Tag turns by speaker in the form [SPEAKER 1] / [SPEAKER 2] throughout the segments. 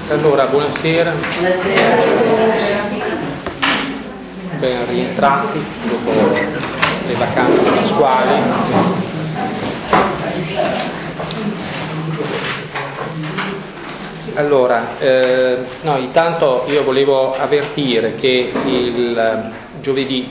[SPEAKER 1] Allora, buonasera. Ben rientrati dopo le vacanze pasquali. Allora, no, intanto io volevo avvertire che il giovedì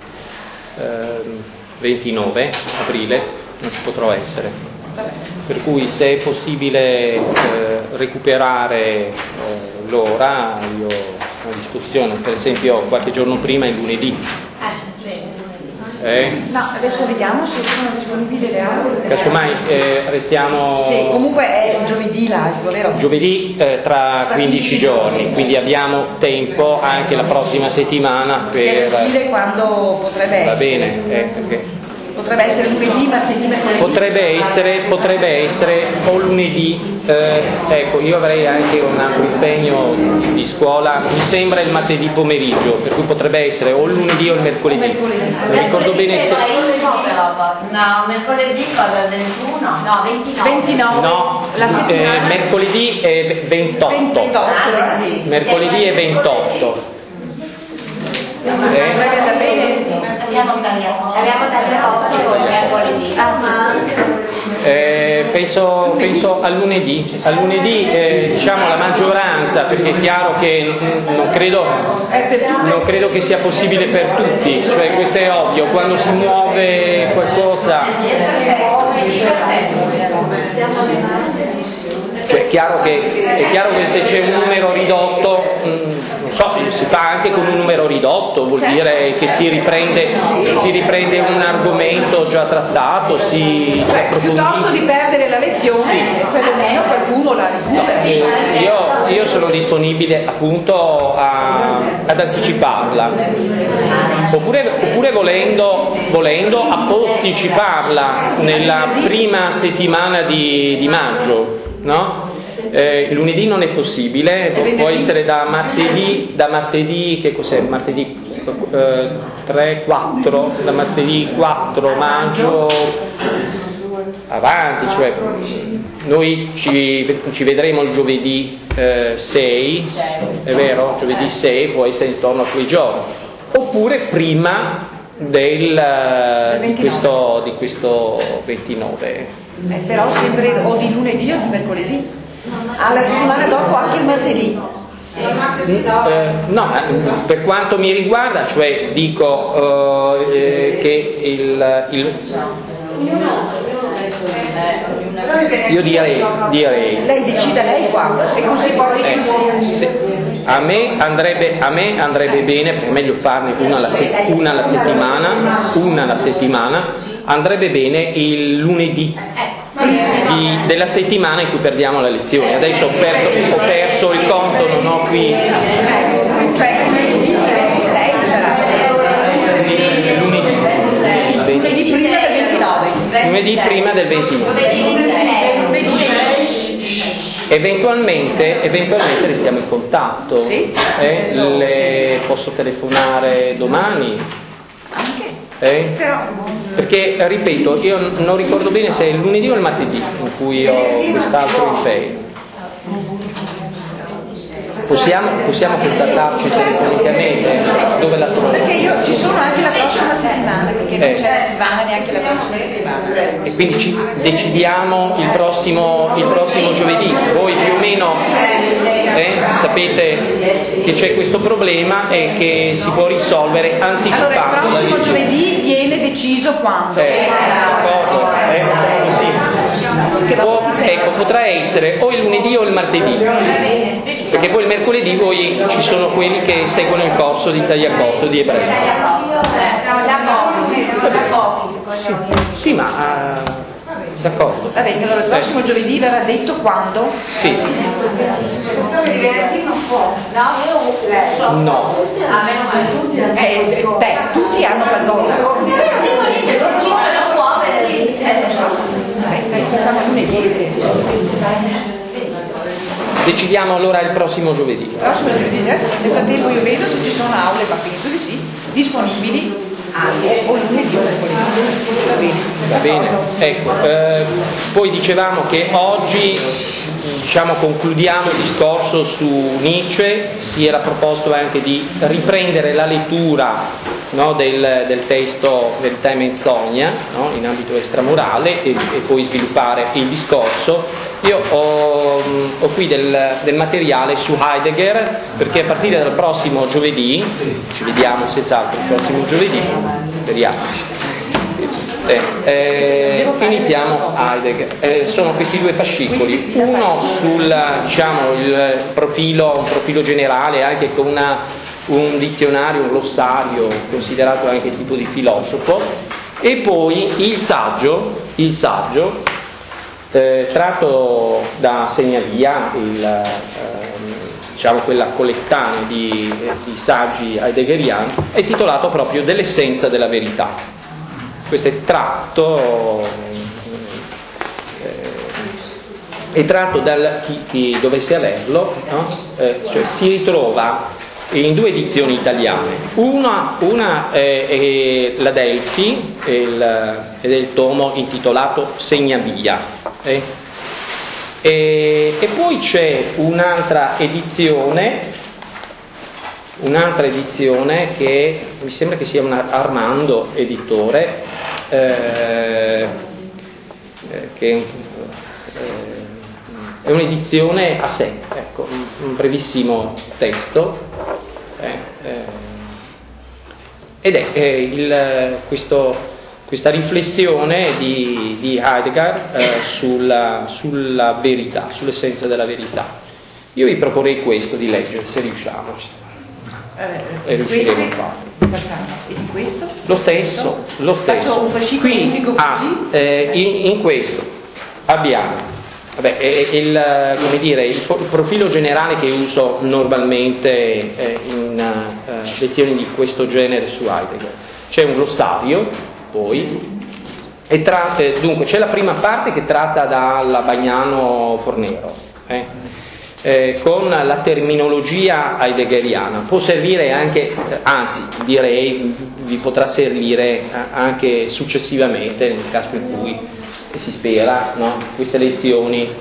[SPEAKER 1] 29 aprile non ci potrò essere. Per cui se è possibile recuperare l'ora, io ho a disposizione, per esempio qualche giorno prima, il lunedì.
[SPEAKER 2] No, adesso vediamo se sono disponibili le aule.
[SPEAKER 1] Casomai restiamo...
[SPEAKER 2] Sì, comunque è giovedì l'altro, vero?
[SPEAKER 1] Giovedì tra 15 giorni, quindi abbiamo tempo anche la prossima settimana per...
[SPEAKER 2] dire quando potrebbe essere.
[SPEAKER 1] Va bene, perché...
[SPEAKER 2] Potrebbe essere lunedì, martedì, mercoledì.
[SPEAKER 1] Potrebbe essere o lunedì, ecco, io avrei anche un altro impegno di scuola, mi sembra il martedì pomeriggio, per cui potrebbe essere o il lunedì o il mercoledì. Non ricordo bene se...
[SPEAKER 3] No, mercoledì cosa? 21? No,
[SPEAKER 2] 29.
[SPEAKER 1] No,
[SPEAKER 2] la settimana...
[SPEAKER 1] mercoledì è 28. Mercoledì è 28.
[SPEAKER 2] Potrebbe andare bene?
[SPEAKER 3] Abbiamo tagliato il mercoledì.
[SPEAKER 1] Penso a lunedì. A lunedì diciamo la maggioranza, perché è chiaro che non credo che sia possibile per tutti, cioè questo è ovvio, quando si muove qualcosa. Cioè è chiaro che se c'è un numero ridotto, non so, si fa anche con un numero ridotto, vuol dire che si riprende un argomento già trattato, si approfondisce.
[SPEAKER 2] Piuttosto di perdere la lezione, perlomeno qualcuno la recupera.
[SPEAKER 1] Io sono disponibile appunto ad anticiparla, oppure volendo a posticiparla nella prima settimana di maggio. No? Il lunedì non è possibile, può essere da martedì, che cos'è? Martedì 3-4, da martedì 4 maggio avanti, cioè noi ci vedremo il giovedì 6, è vero? Giovedì 6 può essere intorno a quei giorni, oppure prima di questo 29.
[SPEAKER 2] Però sempre o di lunedì o di mercoledì. Alla settimana dopo anche il martedì.
[SPEAKER 1] No, per quanto mi riguarda, cioè dico che io direi.
[SPEAKER 2] Lei decida lei qua, e così poi
[SPEAKER 1] a me andrebbe bene, perché è meglio farne una alla settimana, andrebbe bene il lunedì della settimana in cui perdiamo la lezione. Adesso ho perso il conto, non ho qui lunedì prima del 29. Eventualmente restiamo in contatto.
[SPEAKER 2] Sì.
[SPEAKER 1] Le posso telefonare domani?
[SPEAKER 2] Anche.
[SPEAKER 1] Perché, ripeto, io non ricordo bene se è il lunedì o il martedì in cui ho quest'altro impegno. Possiamo contattarci telefonicamente? Dove la trovo?
[SPEAKER 2] Perché ci sono anche la prossima settimana, perché non c'è la Silvana neanche la prossima settimana.
[SPEAKER 1] E quindi ci decidiamo il prossimo giovedì. Voi più o meno sapete che c'è questo problema e che si può risolvere anticipando.
[SPEAKER 2] Allora il prossimo giovedì viene deciso quando?
[SPEAKER 1] D'accordo, così. Ecco, potrà essere o il lunedì o il martedì, perché poi il mercoledì ci sono quelli che seguono il corso di Tagliacozzo di ebrei. Sì, ma d'accordo.
[SPEAKER 2] Va bene, allora il prossimo giovedì verrà detto quando?
[SPEAKER 1] Sì. No.
[SPEAKER 2] Tutti hanno qualcosa. Facciamo lunedì.
[SPEAKER 1] Decidiamo allora il prossimo giovedì.
[SPEAKER 2] Nel frattempo io vedo se ci sono aule, ma penso di sì, disponibili o lunedì o mercoledì.
[SPEAKER 1] Va bene, ecco, poi dicevamo che oggi concludiamo il discorso su Nietzsche. Si era proposto anche di riprendere la lettura, no, del testo Verità e Menzogna, no, in ambito extramorale e poi sviluppare il discorso. Io ho qui del materiale su Heidegger, perché a partire dal prossimo giovedì, ci vediamo senz'altro il prossimo giovedì, speriamo. Iniziamo Heidegger. Sono questi due fascicoli, uno sul il profilo generale, anche con un dizionario, un glossario considerato anche tipo di filosofo, e poi il saggio tratto da Segnalia, quella collettanea di saggi heideggeriani, è intitolato proprio Dell'essenza della verità. Questo è tratto da chi dovesse averlo, no? Si ritrova in due edizioni italiane. Una è la Delphi ed è il tomo intitolato Segnalia. E poi c'è un'altra edizione che mi sembra che sia un Armando editore, che è un'edizione a sé, ecco, un brevissimo testo, ed è questa riflessione di Heidegger sulla verità, sull'essenza della verità. Io vi proporrei questo di leggere, se riusciamo. E riusciremo a farlo.
[SPEAKER 2] E di questo?
[SPEAKER 1] Lo stesso.
[SPEAKER 2] Faccio un fascicolo unico così?
[SPEAKER 1] In questo abbiamo il profilo generale che uso normalmente in lezioni di questo genere su Heidegger. C'è un glossario, poi, dunque c'è la prima parte che tratta dalla Bagnano Fornero, con la terminologia heideggeriana. Può servire anche, anzi direi vi potrà servire anche successivamente, nel caso in cui si spera, no, queste lezioni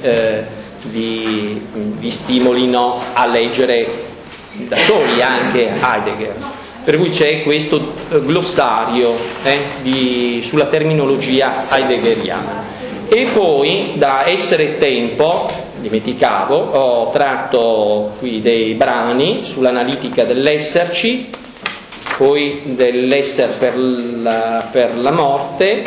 [SPEAKER 1] vi stimolino a leggere da soli anche Heidegger. Per cui c'è questo glossario sulla terminologia heideggeriana. E poi, da Essere e Tempo, dimenticavo, ho tratto qui dei brani sull'analitica dell'esserci, poi dell'essere per la morte.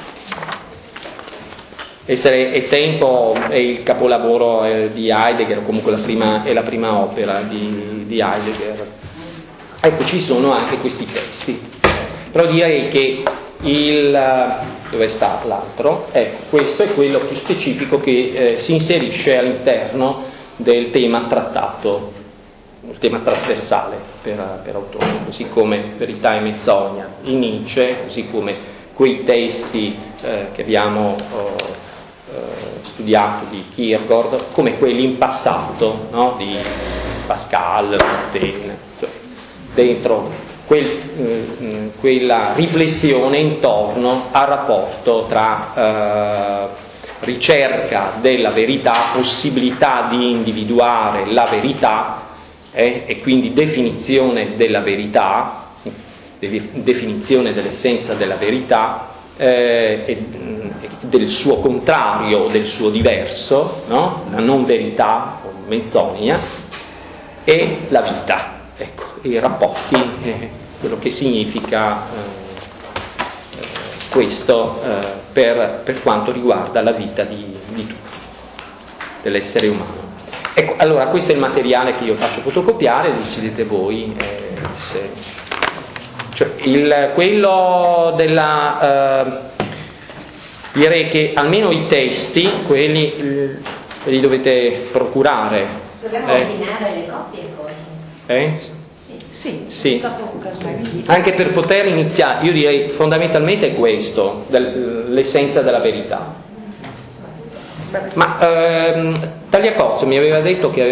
[SPEAKER 1] Essere e Tempo è il capolavoro di Heidegger, o comunque è la prima opera di Heidegger. Ecco, ci sono anche questi testi, però direi che dove sta l'altro? Ecco, questo è quello più specifico che si inserisce all'interno del tema trattato, il tema trasversale per autore, così come Verità e Menzogna in Nietzsche, così come quei testi che abbiamo studiato di Kierkegaard, come quelli in passato, no? Di Pascal, Montaigne, dentro quella riflessione intorno al rapporto tra ricerca della verità, possibilità di individuare la verità e quindi definizione della verità, definizione dell'essenza della verità e del suo contrario, del suo diverso, no? La non verità o menzogna, e la vita. Ecco, i rapporti, quello che significa questo per quanto riguarda la vita di tutti, dell'essere umano. Ecco, allora questo è il materiale che io faccio fotocopiare, decidete voi quello della direi che almeno i testi, quelli li dovete procurare.
[SPEAKER 3] Dobbiamo ordinare le copie poi.
[SPEAKER 1] Sì. Anche per poter iniziare, io direi fondamentalmente è questo, l'essenza della verità. Ma Tagliacozzo mi aveva detto che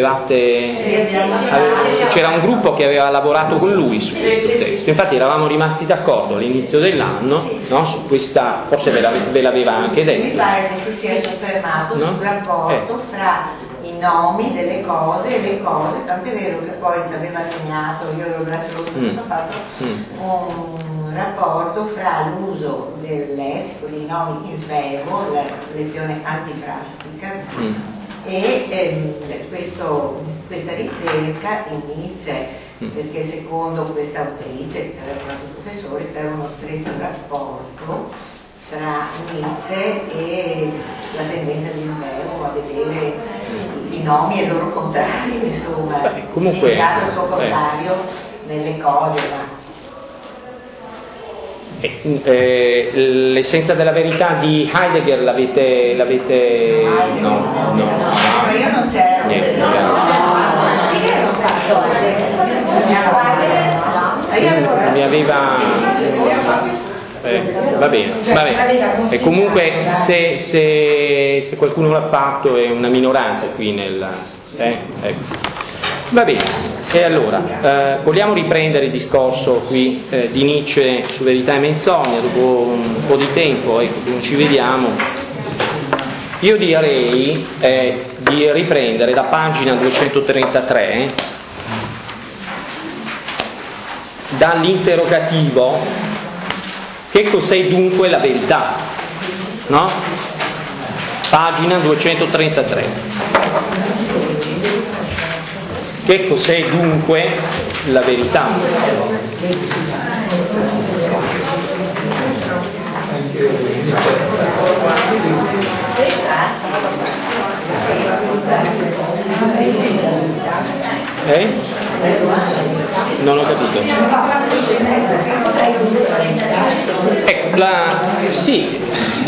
[SPEAKER 1] c'era un gruppo che aveva lavorato con lui su questo testo, infatti eravamo rimasti d'accordo all'inizio dell'anno, no, su questa, forse ve l'aveva anche detto.
[SPEAKER 3] Mi pare che si sia soffermato sul rapporto fra i nomi delle cose e le cose, tant'è vero che poi ci aveva segnato, io l'ho fatto un rapporto fra l'uso del lessico, dei nomi in svevo, la lezione antifrastica, e questa ricerca inizia perché secondo questa autrice, che era il professore, c'era uno stretto rapporto tra Nietzsche e la tendenza di Svevo a vedere i nomi e i loro contrari, insomma,
[SPEAKER 1] comunque,
[SPEAKER 3] il suo contrario nelle cose, ma
[SPEAKER 1] l'essenza della verità di Heidegger l'avete no,
[SPEAKER 3] io non c'ero,
[SPEAKER 1] mi aveva va bene. E comunque se qualcuno l'ha fatto è una minoranza qui ecco. Va bene, e allora vogliamo riprendere il discorso qui di Nietzsche su Verità e Menzogna dopo un po' di tempo, ecco, che non ci vediamo. Io direi di riprendere da pagina 233 dall'interrogativo: che cos'è dunque la verità? No? Pagina 233. Che cos'è dunque la verità? Non ho capito. Ecco, sì.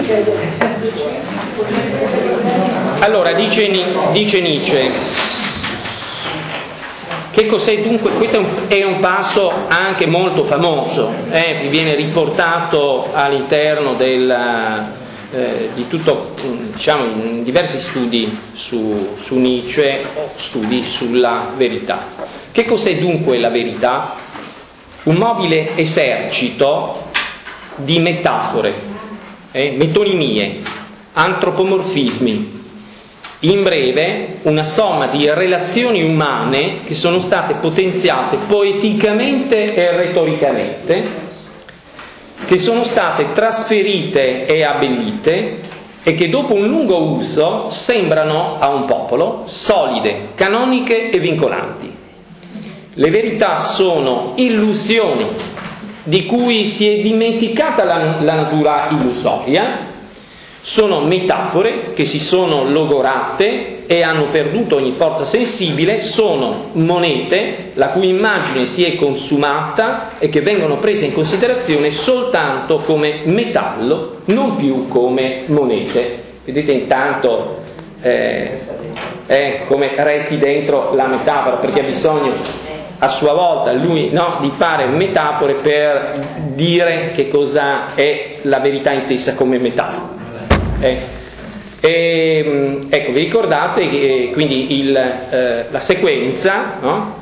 [SPEAKER 1] Allora, dice Nietzsche, che cos'è dunque? Questo è un passo anche molto famoso, viene riportato all'interno di tutto, diciamo, in diversi studi su Nietzsche, studi sulla verità. Che cos'è dunque la verità? Un mobile esercito di metafore, metonimie, antropomorfismi. In breve, una somma di relazioni umane che sono state potenziate poeticamente e retoricamente, che sono state trasferite e abbellite e che dopo un lungo uso sembrano a un popolo solide, canoniche e vincolanti. Le verità sono illusioni di cui si è dimenticata la natura illusoria. Sono metafore che si sono logorate e hanno perduto ogni forza sensibile, sono monete la cui immagine si è consumata e che vengono prese in considerazione soltanto come metallo, non più come monete. Vedete intanto come resti dentro la metafora, perché ha bisogno a sua volta lui di fare metafore per dire che cosa è la verità intesa come metafora. Ecco, vi ricordate che quindi la sequenza,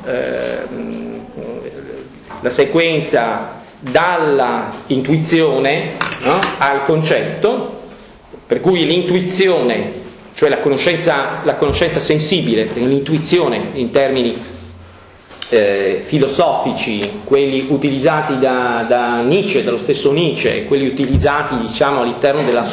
[SPEAKER 1] la sequenza dalla intuizione al concetto, per cui l'intuizione, cioè la conoscenza sensibile, perché l'intuizione in termini filosofici, quelli utilizzati da Nietzsche, dallo stesso Nietzsche, quelli utilizzati all'interno della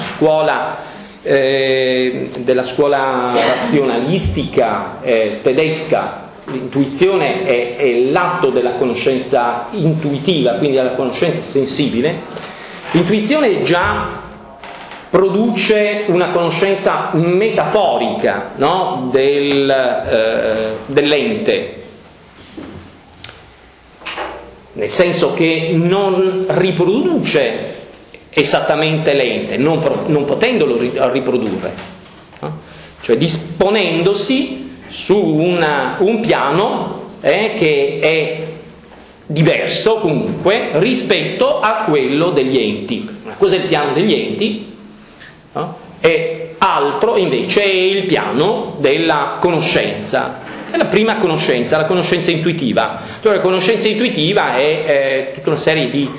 [SPEAKER 1] scuola razionalistica tedesca. L'intuizione è l'atto della conoscenza intuitiva, quindi della conoscenza sensibile. L'intuizione già produce una conoscenza metaforica dell'ente, nel senso che non riproduce esattamente l'ente, non potendolo riprodurre, cioè disponendosi su un piano che è diverso comunque rispetto a quello degli enti. Una cosa è il piano degli enti, e altro invece è il piano della conoscenza. È la prima conoscenza, la conoscenza intuitiva. Allora, la conoscenza intuitiva è tutta una serie di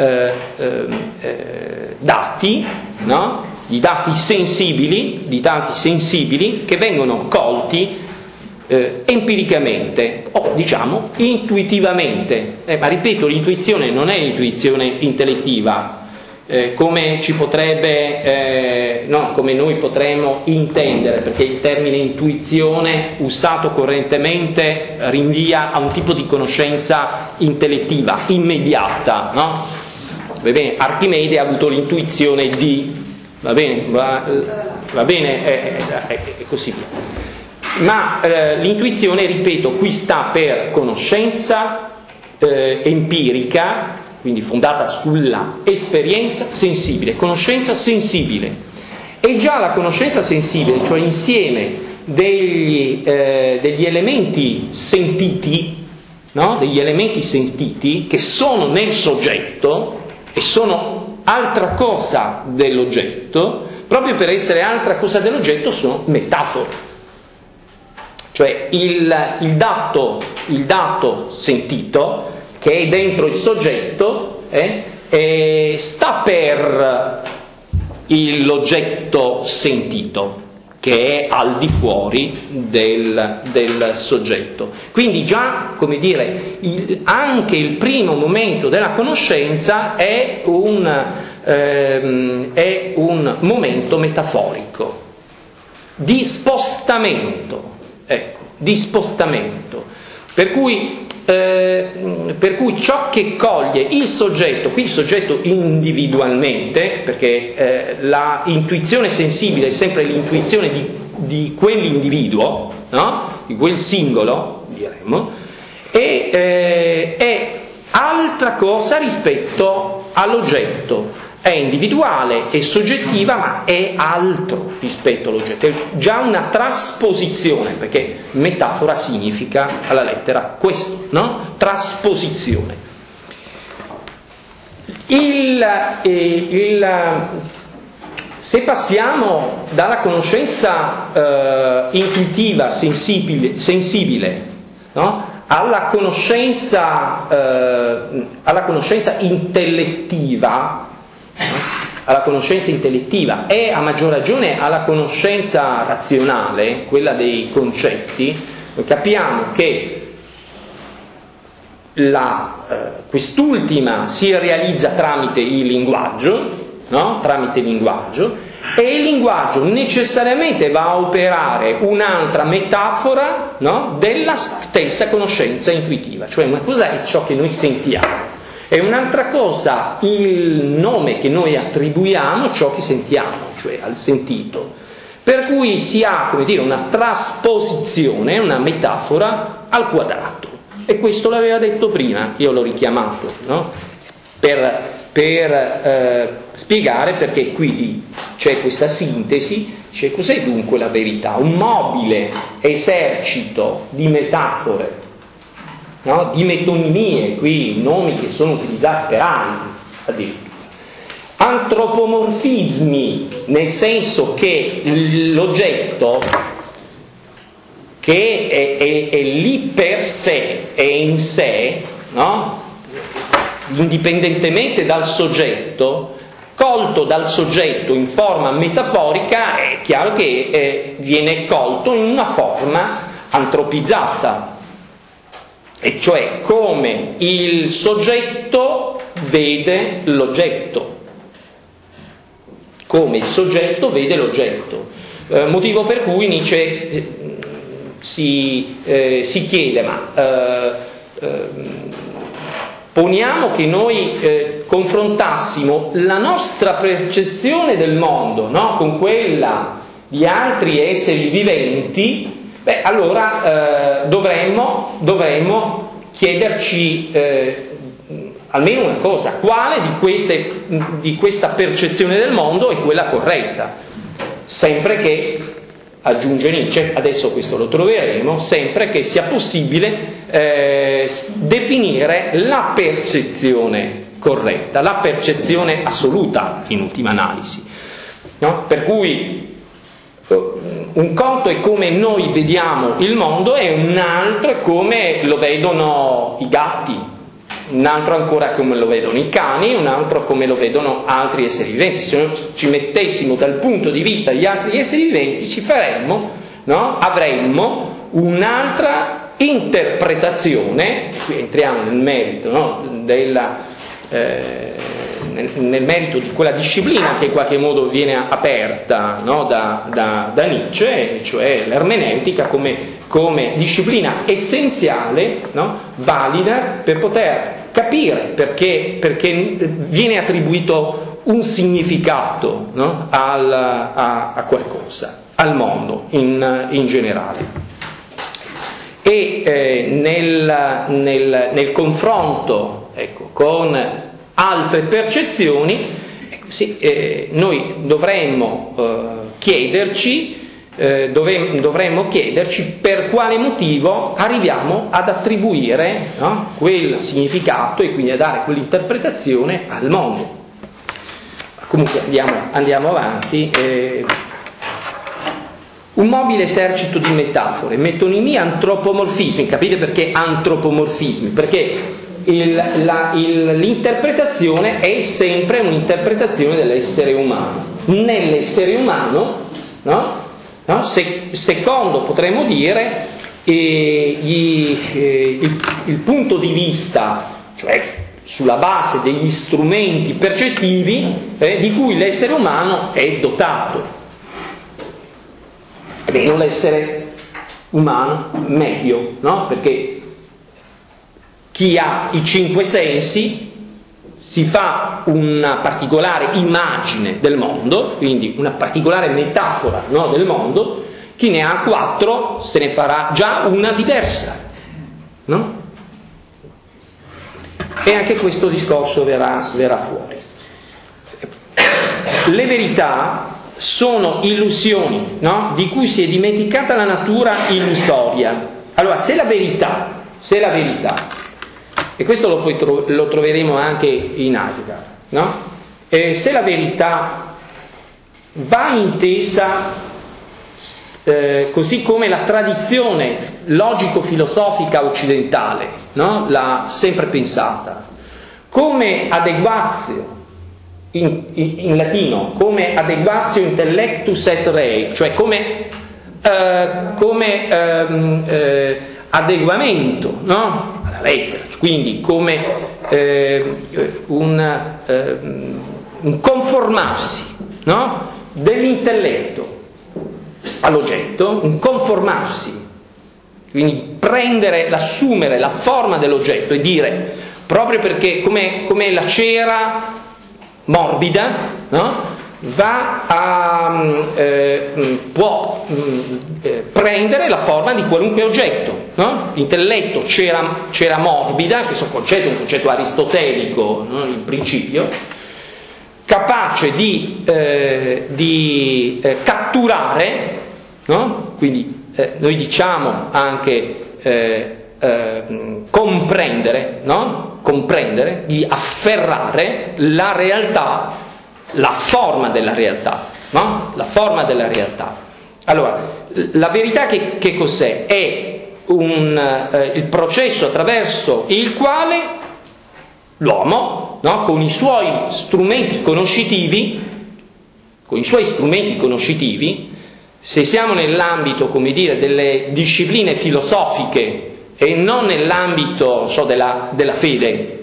[SPEAKER 1] dati, no? Di dati sensibili che vengono colti empiricamente o diciamo intuitivamente, ma ripeto, l'intuizione non è l'intuizione intellettiva come ci potrebbe come noi potremmo intendere, perché il termine intuizione usato correntemente rinvia a un tipo di conoscenza intellettiva immediata, no? Va bene, Archimede ha avuto l'intuizione di va bene e così via. Ma l'intuizione, ripeto, qui sta per conoscenza empirica, quindi fondata sulla esperienza sensibile, conoscenza sensibile. E già la sensibile, cioè insieme degli elementi sentiti, no? Degli elementi sentiti che sono nel soggetto e sono altra cosa dell'oggetto, proprio per essere altra cosa dell'oggetto sono metafore. Cioè il dato sentito che è dentro il soggetto sta per l'oggetto sentito che è al di fuori del soggetto. Quindi già, come dire, anche il primo momento della conoscenza è un momento metaforico di spostamento, per cui ciò che coglie il soggetto, qui il soggetto individualmente, perché la intuizione sensibile è sempre l'intuizione di quell'individuo, no? Di quel singolo, diremmo, è altra cosa rispetto all'oggetto. È individuale, è soggettiva, ma è altro rispetto all'oggetto, è già una trasposizione, perché metafora significa alla lettera questo, no? Trasposizione. Se passiamo dalla conoscenza intuitiva, sensibile, no? alla conoscenza intellettiva, e a maggior ragione alla conoscenza razionale, quella dei concetti, capiamo che quest'ultima si realizza tramite il linguaggio, no? Tramite il linguaggio, e il linguaggio necessariamente va a operare un'altra metafora, no? Della stessa conoscenza intuitiva, cioè una cosa è ciò che noi sentiamo. È un'altra cosa il nome che noi attribuiamo a ciò che sentiamo, cioè al sentito. Per cui si ha, come dire, una trasposizione, una metafora al quadrato. E questo l'aveva detto prima, io l'ho richiamato, no? Per spiegare perché qui c'è questa sintesi, c'è cos'è dunque la verità? Un mobile esercito di metafore, no? Di metonimie, qui nomi che sono utilizzati per altri addirittura. Antropomorfismi, nel senso che l'oggetto che è lì per sé, è in sé, no? Indipendentemente dal soggetto, colto dal soggetto in forma metaforica, è chiaro che viene colto in una forma antropizzata. E cioè come il soggetto vede l'oggetto, come il soggetto vede l'oggetto, motivo per cui Nietzsche si chiede, poniamo che noi confrontassimo la nostra percezione del mondo, no? Con quella di altri esseri viventi, allora dovremmo chiederci almeno una cosa: quale di questa percezione del mondo è quella corretta? Sempre che, aggiunge Nietzsche, adesso questo lo troveremo, sempre che sia possibile definire la percezione corretta, la percezione assoluta in ultima analisi, no? Per cui un conto è come noi vediamo il mondo e un altro è come lo vedono i gatti, un altro ancora come lo vedono i cani, un altro come lo vedono altri esseri viventi. Se noi ci mettessimo dal punto di vista degli altri esseri viventi ci faremmo, no? Avremmo un'altra interpretazione, qui entriamo nel merito, no? Nel merito di quella disciplina che in qualche modo viene aperta, no? da Nietzsche, cioè l'ermeneutica come disciplina essenziale, no? Valida per poter capire perché viene attribuito un significato, no? a qualcosa, al mondo in generale. E nel confronto, ecco, con altre percezioni, ecco, sì, noi dovremmo chiederci per quale motivo arriviamo ad attribuire, no? Quel significato e quindi a dare quell'interpretazione al mondo. Comunque andiamo avanti. Un mobile esercito di metafore, metonimie, antropomorfismi. Capite perché antropomorfismi? Perché l'interpretazione è sempre un'interpretazione dell'essere umano. Nell'essere umano, no? Secondo, potremmo dire, il punto di vista, cioè sulla base degli strumenti percettivi di cui l'essere umano è dotato. Non l'essere umano medio, no? Perché chi ha i 5 sensi si fa una particolare immagine del mondo, quindi una particolare metafora, no, del mondo. Chi ne ha 4 se ne farà già una diversa, no? E anche questo discorso verrà fuori. Le verità sono illusioni, no? Di cui si è dimenticata la natura illusoria. Allora, se la verità, e questo lo troveremo anche in Heidegger, no? Se la verità va intesa così come la tradizione logico-filosofica occidentale, no? L'ha sempre pensata, come adeguatio, in latino, come adeguatio intellectus et rei, cioè come adeguamento, no? Alla lettera, quindi come un conformarsi, no? Dell'intelletto all'oggetto, un conformarsi, quindi assumere la forma dell'oggetto e dire, proprio perché come la cera morbida, no? Può prendere la forma di qualunque oggetto, no? L'intelletto cera morbida, questo è un concetto aristotelico, no? In principio, capace di catturare, no? Quindi noi diciamo anche comprendere, no? Comprendere, di afferrare la realtà, la forma della realtà, no? La forma della realtà. Allora, la verità che cos'è? È il processo attraverso il quale l'uomo, no? Con i suoi strumenti conoscitivi, se siamo nell'ambito, come dire, delle discipline filosofiche e non nell'ambito della fede,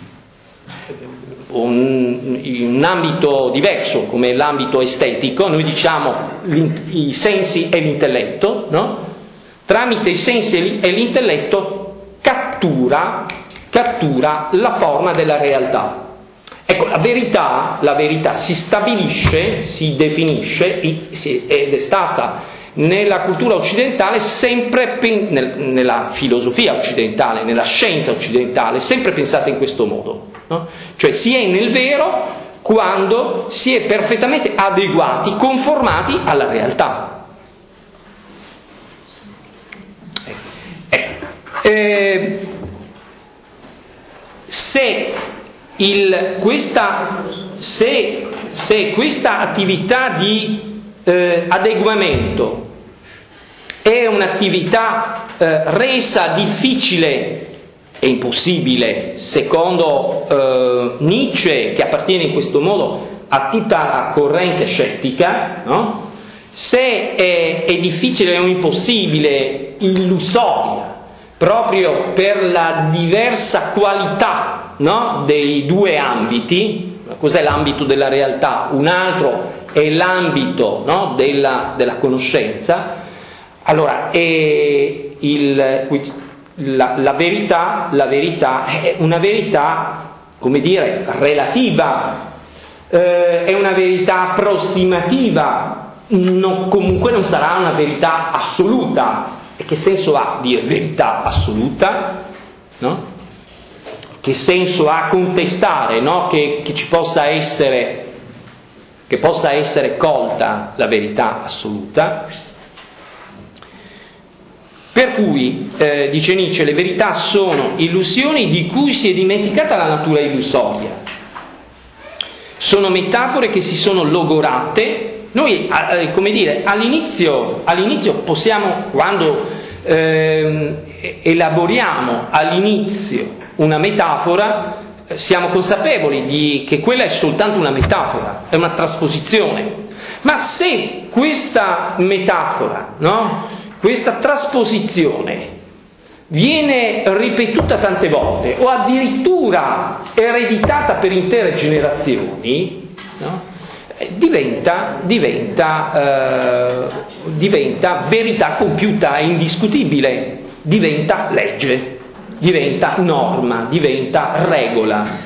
[SPEAKER 1] in un ambito diverso come l'ambito estetico, noi diciamo i sensi e l'intelletto, no? Tramite i sensi e l'intelletto cattura la forma della realtà. Ecco, la verità si stabilisce, si definisce ed è stata nella cultura occidentale sempre, nella filosofia occidentale, nella scienza occidentale, sempre pensata in questo modo, no? Cioè si è nel vero quando si è perfettamente adeguati, conformati alla realtà. Se questa attività di adeguamento è un'attività resa difficile e impossibile, secondo Nietzsche, che appartiene in questo modo a tutta la corrente scettica, no? Se è difficile o impossibile, illusoria, proprio per la diversa qualità, no? Dei due ambiti. Cos'è l'ambito della realtà? Un altro è l'ambito, no? della conoscenza. Allora, la verità è una verità, come dire, relativa, è una verità approssimativa, comunque non sarà una verità assoluta. E che senso ha dire verità assoluta? No? Che senso ha contestare, no? che ci possa essere, che possa essere colta la verità assoluta? Per cui, dice Nietzsche, le verità sono illusioni di cui si è dimenticata la natura illusoria. Sono metafore che si sono logorate. Noi, come dire, all'inizio possiamo, quando elaboriamo all'inizio una metafora, siamo consapevoli che quella è soltanto una metafora, è una trasposizione. Ma se questa metafora, no? Questa trasposizione viene ripetuta tante volte o addirittura ereditata per intere generazioni, no? diventa verità compiuta e indiscutibile, diventa legge, diventa norma, diventa regola.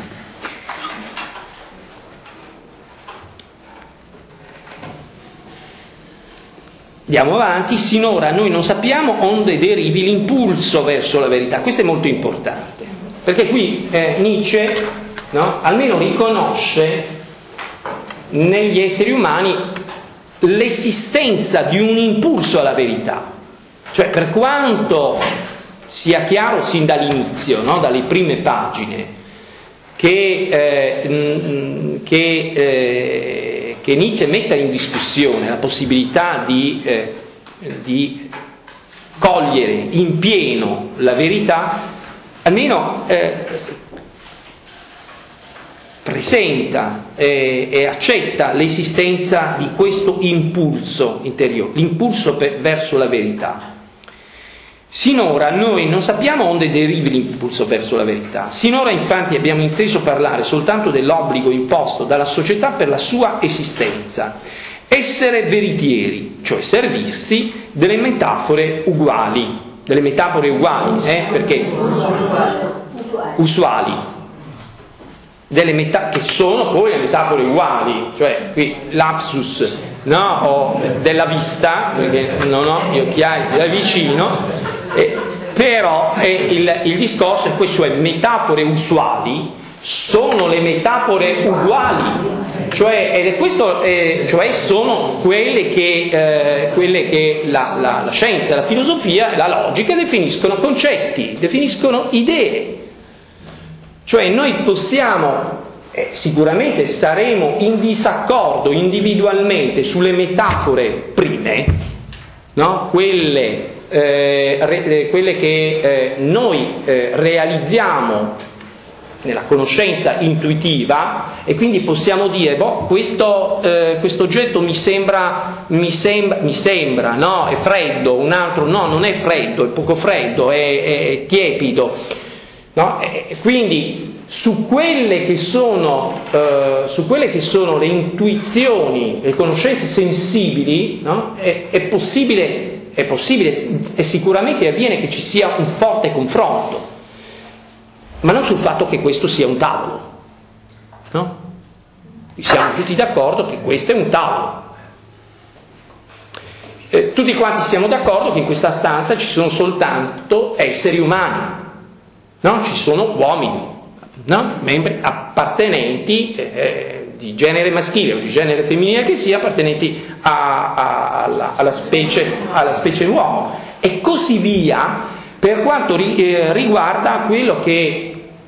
[SPEAKER 1] Andiamo avanti. Sinora noi non sappiamo onde derivi l'impulso verso la verità. Questo è molto importante, perché qui Nietzsche, no, almeno riconosce negli esseri umani l'esistenza di un impulso alla verità. Cioè, per quanto sia chiaro sin dall'inizio, no, dalle prime pagine, che Nietzsche metta in discussione la possibilità di cogliere in pieno la verità, almeno presenta e accetta l'esistenza di questo impulso interiore, l'impulso verso la verità. Sinora noi non sappiamo onde derivi l'impulso verso la verità. Sinora infatti abbiamo inteso parlare soltanto dell'obbligo imposto dalla società per la sua esistenza. Essere veritieri, cioè servirsi delle metafore uguali. Delle metafore uguali, perché? Usuali. Che sono poi le metafore uguali, cioè qui lapsus, no? O della vista, perché non ho gli occhiali da vicino. Però il discorso è questo, è metafore usuali sono le metafore uguali, cioè sono quelle che la scienza, la filosofia, la logica definiscono concetti, definiscono idee. Cioè noi possiamo, sicuramente saremo in disaccordo individualmente sulle metafore prime, no? Quelle che noi realizziamo nella conoscenza intuitiva, e quindi possiamo dire questo oggetto mi sembra, no, è freddo, un altro no, non è freddo, è poco freddo, è tiepido, no? Quindi su quelle che sono le intuizioni, le conoscenze sensibili, no? È possibile e sicuramente avviene che ci sia un forte confronto, ma non sul fatto che questo sia un tavolo, no? Siamo tutti d'accordo che questo è un tavolo. Tutti quanti siamo d'accordo che in questa stanza ci sono soltanto esseri umani, no? Ci sono uomini, no? Membri appartenenti di genere maschile o di genere femminile che sia, appartenenti alla specie uomo, e così via, per quanto riguarda quello che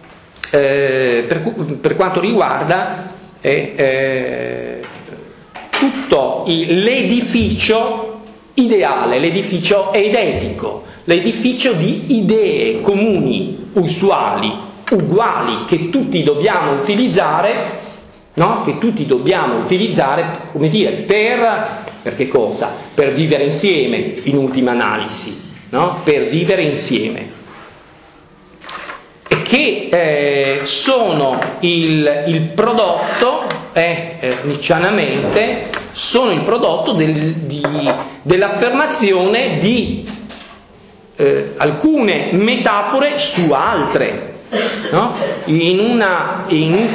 [SPEAKER 1] per quanto riguarda tutto l'edificio ideale, l'edificio edetico, l'edificio di idee comuni, usuali, uguali, che tutti dobbiamo utilizzare, no? Che tutti dobbiamo utilizzare, come dire, per che cosa? Per vivere insieme, in ultima analisi, no? Per vivere insieme. E che sono il prodotto, niccianamente, sono il prodotto dell'affermazione di alcune metafore su altre, no? In un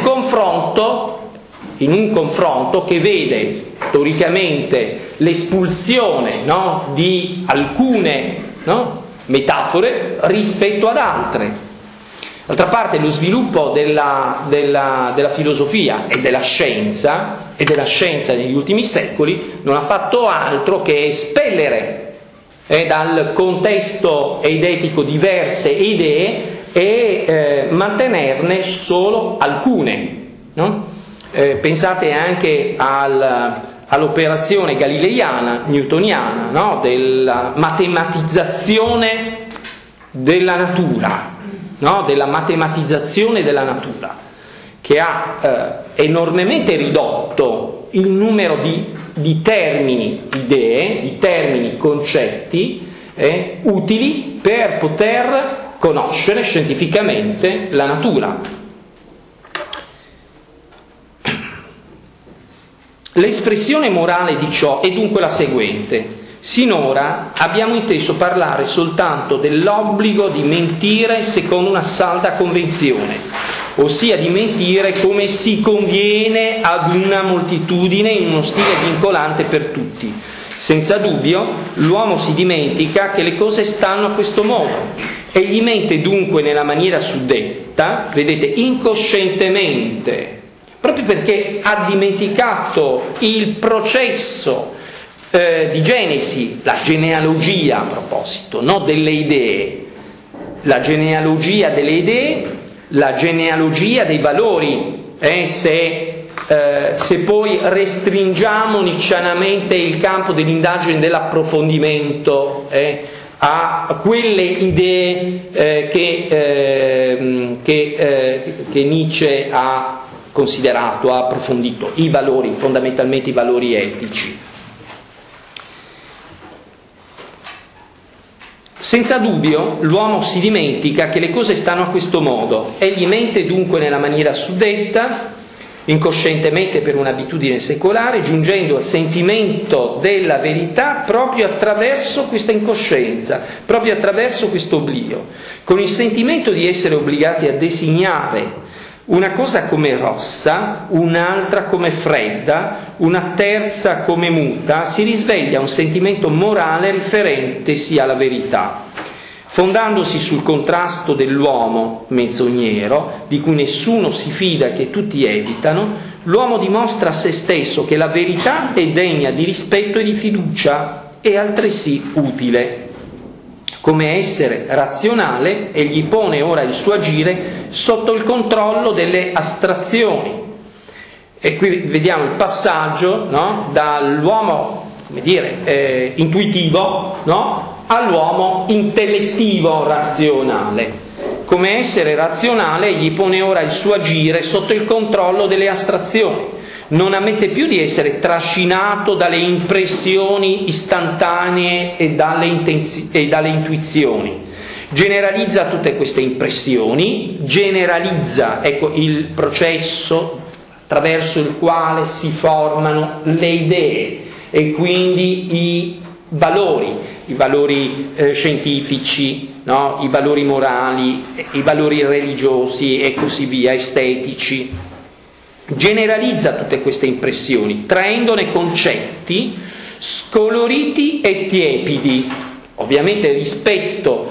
[SPEAKER 1] confronto che vede storicamente l'espulsione, no? Di alcune, no? Metafore rispetto ad altre. D'altra parte lo sviluppo della filosofia e della scienza negli ultimi secoli non ha fatto altro che espellere dal contesto eidetico diverse idee e mantenerne solo alcune, no? Pensate anche all'operazione galileiana, newtoniana, no? Della matematizzazione della natura, no? Della matematizzazione della natura, che ha enormemente ridotto il numero di termini, idee, di termini, concetti utili per poter conoscere scientificamente la natura. L'espressione morale di ciò è dunque la seguente: sinora abbiamo inteso parlare soltanto dell'obbligo di mentire secondo una salda convenzione, ossia di mentire come si conviene ad una moltitudine in uno stile vincolante per tutti. Senza dubbio l'uomo si dimentica che le cose stanno a questo modo. Egli mente dunque nella maniera suddetta, vedete, incoscientemente, proprio perché ha dimenticato il processo di genesi, la genealogia a proposito, no? Delle idee, la genealogia delle idee, la genealogia dei valori, se poi restringiamo niccianamente il campo dell'indagine, dell'approfondimento a quelle idee che Nietzsche ha considerato, ha approfondito, i valori, fondamentalmente i valori etici. Senza dubbio l'uomo si dimentica che le cose stanno a questo modo. Egli mente dunque nella maniera suddetta, incoscientemente per un'abitudine secolare, giungendo al sentimento della verità proprio attraverso questa incoscienza, proprio attraverso questo oblio, con il sentimento di essere obbligati a designare una cosa come rossa, un'altra come fredda, una terza come muta, si risveglia un sentimento morale riferentesi alla verità. Fondandosi sul contrasto dell'uomo menzognero, di cui nessuno si fida e che tutti evitano, l'uomo dimostra a se stesso che la verità è degna di rispetto e di fiducia e altresì utile. Come essere razionale, egli pone ora il suo agire sotto il controllo delle astrazioni. E qui vediamo il passaggio, no? Dall'uomo, come dire, intuitivo, no? All'uomo intellettivo razionale. Come essere razionale, egli pone ora il suo agire sotto il controllo delle astrazioni. Non ammette più di essere trascinato dalle impressioni istantanee e dalle intuizioni. Generalizza tutte queste impressioni, generalizza, ecco, il processo attraverso il quale si formano le idee e quindi i valori scientifici, no? I valori morali, i valori religiosi e così via, estetici. Generalizza tutte queste impressioni, traendone concetti scoloriti e tiepidi, ovviamente rispetto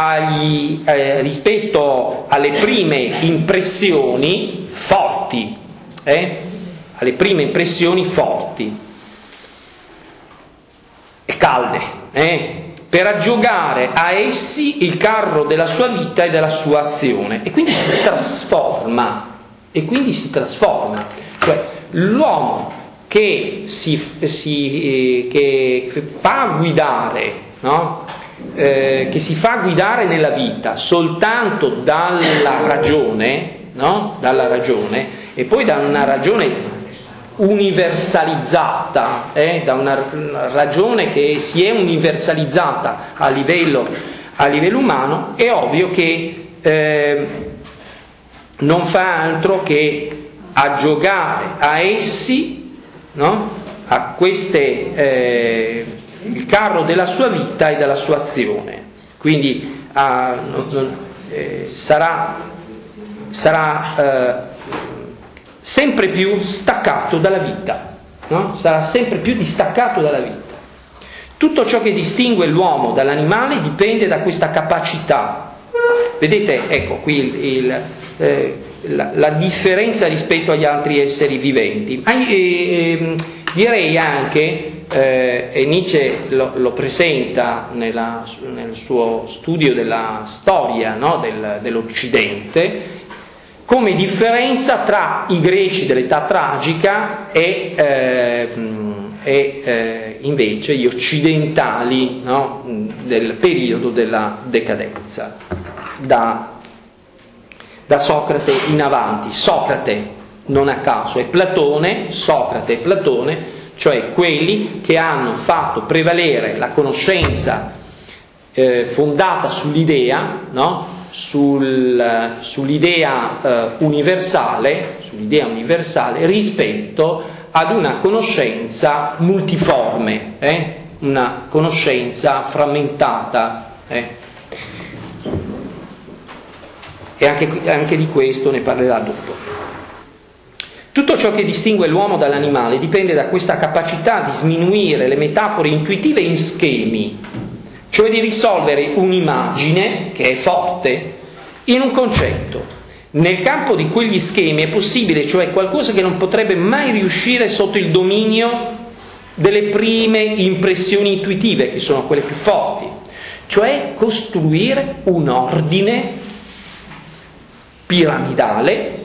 [SPEAKER 1] alle prime impressioni forti, alle prime impressioni forti e calde, per aggiogare a essi il carro della sua vita e della sua azione, e quindi si trasforma. Cioè l'uomo che fa guidare, no? Che si fa guidare nella vita soltanto dalla ragione, no? Dalla ragione, e poi da una ragione universalizzata, da una ragione che si è universalizzata a livello umano, è ovvio che non fa altro che aggiogare a essi, no? A queste il carro della sua vita e della sua azione. Quindi sarà sempre più staccato dalla vita, no? Sarà sempre più distaccato dalla vita. Tutto ciò che distingue l'uomo dall'animale dipende da questa capacità. Vedete, ecco qui la differenza rispetto agli altri esseri viventi. Direi anche, e Nietzsche lo presenta nel suo studio della storia, no? dell'Occidente, come differenza tra i greci dell'età tragica e invece gli occidentali, no? Del periodo della decadenza, da Socrate in avanti. Socrate, non a caso, è Platone, Socrate e Platone, cioè quelli che hanno fatto prevalere la conoscenza fondata sull'idea, no? Sull'idea universale rispetto ad una conoscenza multiforme, una conoscenza frammentata. E anche di questo ne parlerà dopo. Tutto ciò che distingue l'uomo dall'animale dipende da questa capacità di sminuire le metafore intuitive in schemi, cioè di risolvere un'immagine, che è forte, in un concetto. Nel campo di quegli schemi è possibile, cioè qualcosa che non potrebbe mai riuscire sotto il dominio delle prime impressioni intuitive, che sono quelle più forti, cioè costruire un ordine piramidale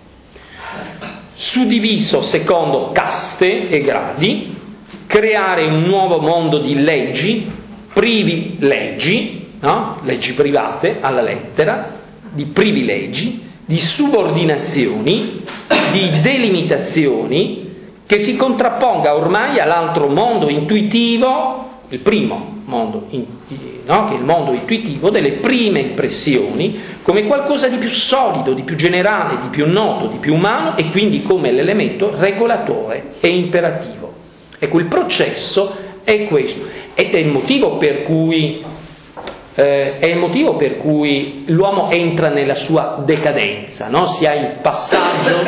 [SPEAKER 1] suddiviso secondo caste e gradi, creare un nuovo mondo di leggi, privilegi, no? Leggi private alla lettera, di privilegi, di subordinazioni, di delimitazioni, che si contrapponga ormai all'altro mondo intuitivo, il primo mondo, no? Che è il mondo intuitivo delle prime impressioni, come qualcosa di più solido, di più generale, di più noto, di più umano, e quindi come l'elemento regolatore e imperativo. Ecco, il processo è questo, ed è il motivo per cui l'uomo entra nella sua decadenza, no? Si ha il passaggio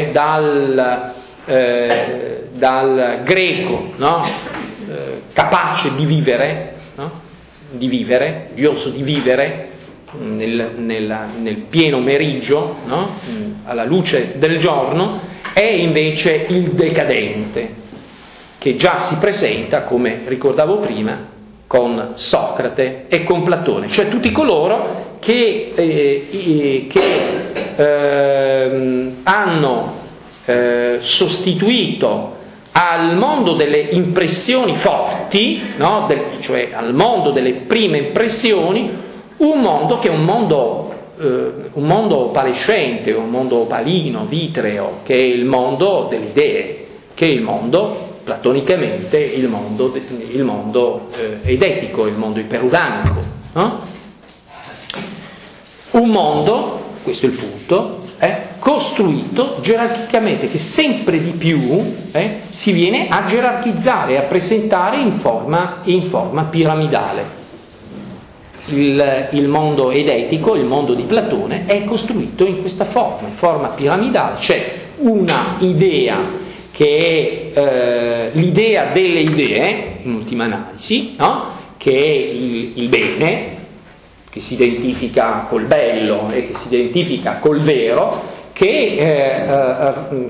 [SPEAKER 1] dal greco, no? Capace di vivere, no? Di vivere, gioso di vivere nel pieno meriggio, no? Alla luce del giorno, è invece il decadente, che già si presenta, come ricordavo prima, con Socrate e con Platone, cioè tutti coloro che hanno sostituito al mondo delle impressioni forti, no? Cioè al mondo delle prime impressioni, un mondo che è un mondo palescente, un mondo opalino, vitreo, che è il mondo delle idee, che è il mondo, platonicamente, il mondo edetico, il mondo iperuranico, no? Un mondo, questo è il punto, costruito gerarchicamente, che sempre di più si viene a gerarchizzare, a presentare in forma piramidale. Il mondo edetico, il mondo di Platone, è costruito in questa forma piramidale. C'è una idea che è l'idea delle idee, in ultima analisi, no? Che è il bene, che si identifica col bello e che si identifica col vero, che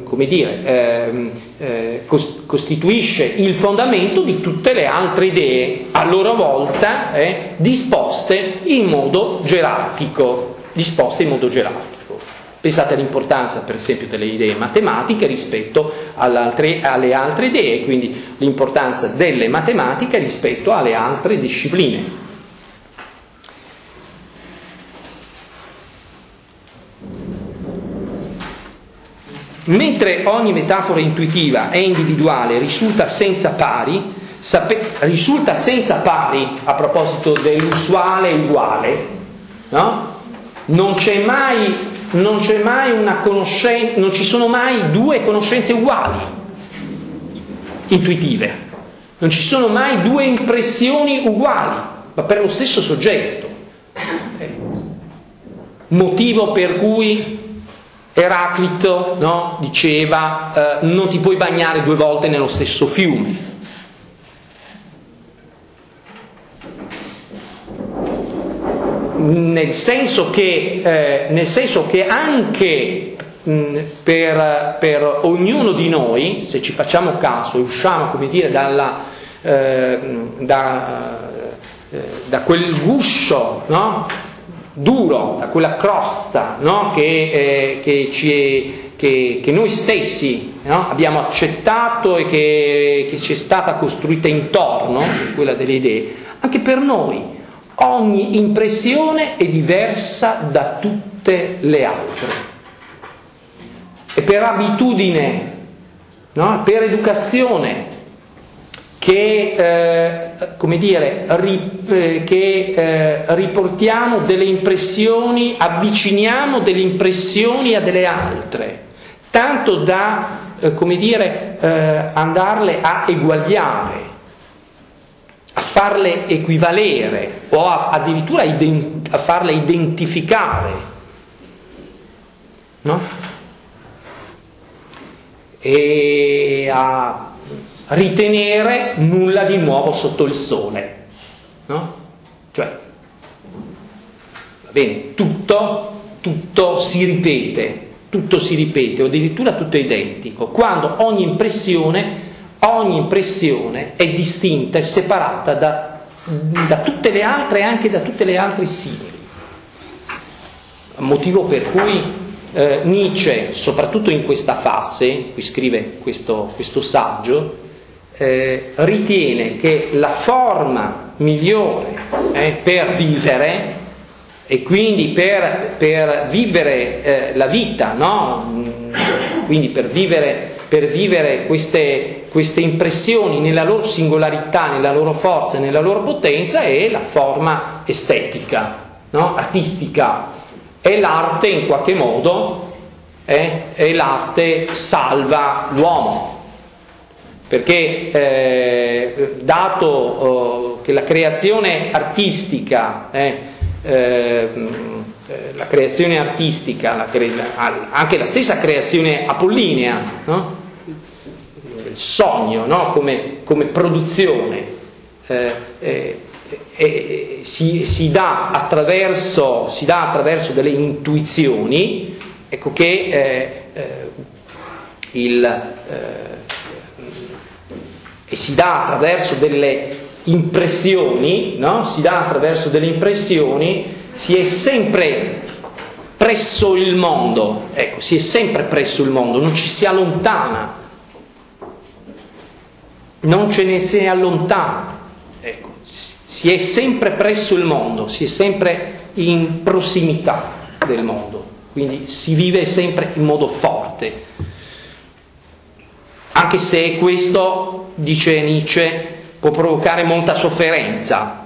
[SPEAKER 1] costituisce il fondamento di tutte le altre idee, a loro volta disposte in modo gerarchico. Pensate all'importanza, per esempio, delle idee matematiche rispetto alle altre idee, quindi l'importanza delle matematiche rispetto alle altre discipline. Mentre ogni metafora intuitiva è individuale, risulta senza pari, a proposito dell'usuale uguale, no? Non c'è mai una conoscenza, non ci sono mai due conoscenze uguali, intuitive, non ci sono mai due impressioni uguali, ma per lo stesso soggetto. Motivo per cui Eraclito, no, diceva non ti puoi bagnare 2 volte nello stesso fiume. Nel senso che anche per ognuno di noi, se ci facciamo caso e usciamo, come dire, da quel guscio, no, duro, da quella crosta, no, che noi stessi, no, abbiamo accettato e che ci è stata costruita intorno, quella delle idee, anche per noi ogni impressione è diversa da tutte le altre. E per abitudine, no, per educazione, che riportiamo delle impressioni, avviciniamo delle impressioni a delle altre, tanto da andarle a eguagliare, a farle equivalere o addirittura a farle identificare, no? E a ritenere nulla di nuovo sotto il sole, no? Cioè, va bene, tutto si ripete, o addirittura tutto è identico, quando ogni impressione è distinta e separata da tutte le altre e anche da tutte le altre simili. Motivo per cui Nietzsche, soprattutto in questa fase, qui scrive questo saggio, ritiene che la forma migliore per vivere, e quindi per vivere la vita, no? Quindi per vivere queste impressioni nella loro singolarità, nella loro forza, nella loro potenza, è la forma estetica, no? Artistica. E l'arte in qualche modo, e l'arte salva l'uomo. Perché dato che la creazione artistica, anche la stessa creazione apollinea, no? Il sogno, no? come produzione, si dà attraverso delle intuizioni, ecco che e si dà attraverso delle impressioni, no? Si dà attraverso delle impressioni, si è sempre presso il mondo, ecco, si è sempre presso il mondo, non ci si allontana, non ce ne si allontana, ecco, si è sempre presso il mondo, si è sempre in prossimità del mondo, quindi si vive sempre in modo forte. Anche se questo, dice Nietzsche, può provocare molta sofferenza.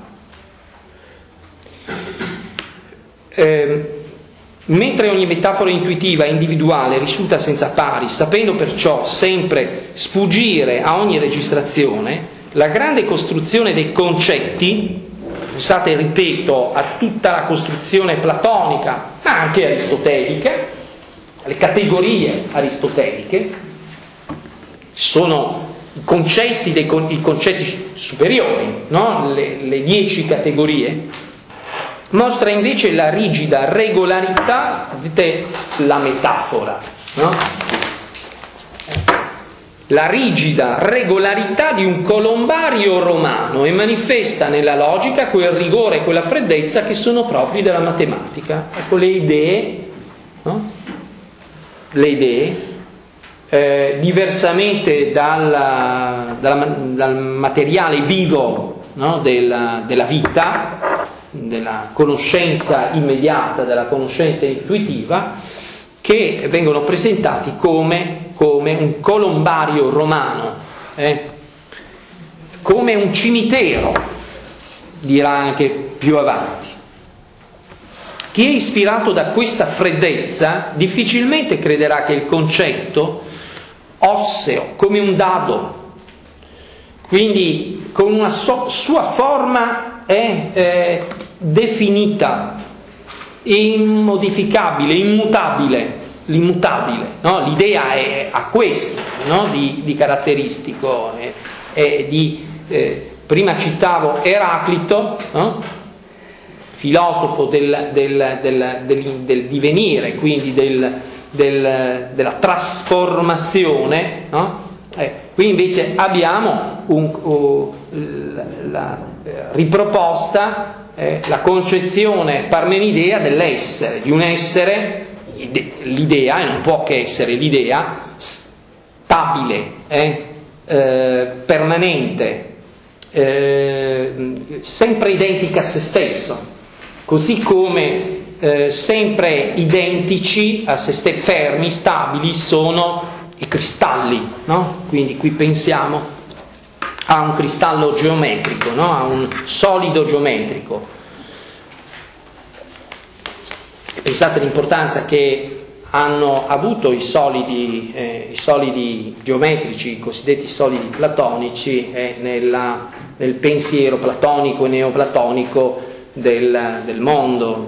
[SPEAKER 1] Mentre ogni metafora intuitiva e individuale risulta senza pari, sapendo perciò sempre sfuggire a ogni registrazione, la grande costruzione dei concetti, pensate, ripeto, a tutta la costruzione platonica, ma anche aristotelica, le categorie aristoteliche, sono i concetti superiori, no? Le 10 categorie, mostra invece la rigida regolarità, vedete la metafora, no? La rigida regolarità di un colombario romano e manifesta nella logica quel rigore e quella freddezza che sono propri della matematica. Ecco le idee, no? le idee, diversamente dal materiale vivo, no? della vita, della conoscenza immediata, della conoscenza intuitiva, che vengono presentati come un colombario romano, come un cimitero, dirà anche più avanti. Chi è ispirato da questa freddezza difficilmente crederà che il concetto osseo, come un dado, quindi con una sua forma definita, immodificabile, l'immutabile, no? L'idea ha questo, no? di caratteristico, prima citavo Eraclito, no? Filosofo del divenire, quindi della trasformazione, no? Qui invece abbiamo la riproposta, la concezione parmenidea dell'essere, di un essere, l'idea, e non può che essere l'idea, stabile, permanente, sempre identica a se stesso, così come sempre identici a se stessi, fermi, stabili, sono i cristalli, no? Quindi qui pensiamo a un cristallo geometrico, no? A un solido geometrico. E pensate all'importanza che hanno avuto i solidi geometrici, i cosiddetti solidi platonici, nel pensiero platonico e neoplatonico del mondo,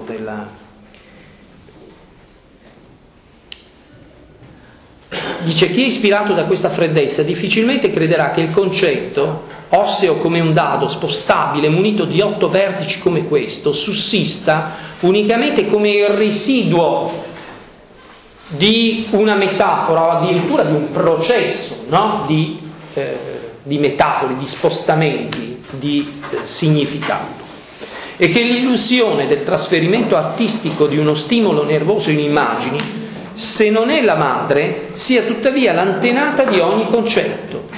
[SPEAKER 1] Dice: chi è ispirato da questa freddezza difficilmente crederà che il concetto, osseo come un dado, spostabile, munito di 8 vertici come questo, sussista unicamente come il residuo di una metafora o addirittura di un processo, no? di metafore, di spostamenti, di significato. E che l'illusione del trasferimento artistico di uno stimolo nervoso in immagini, se non è la madre, sia tuttavia l'antenata di ogni concetto.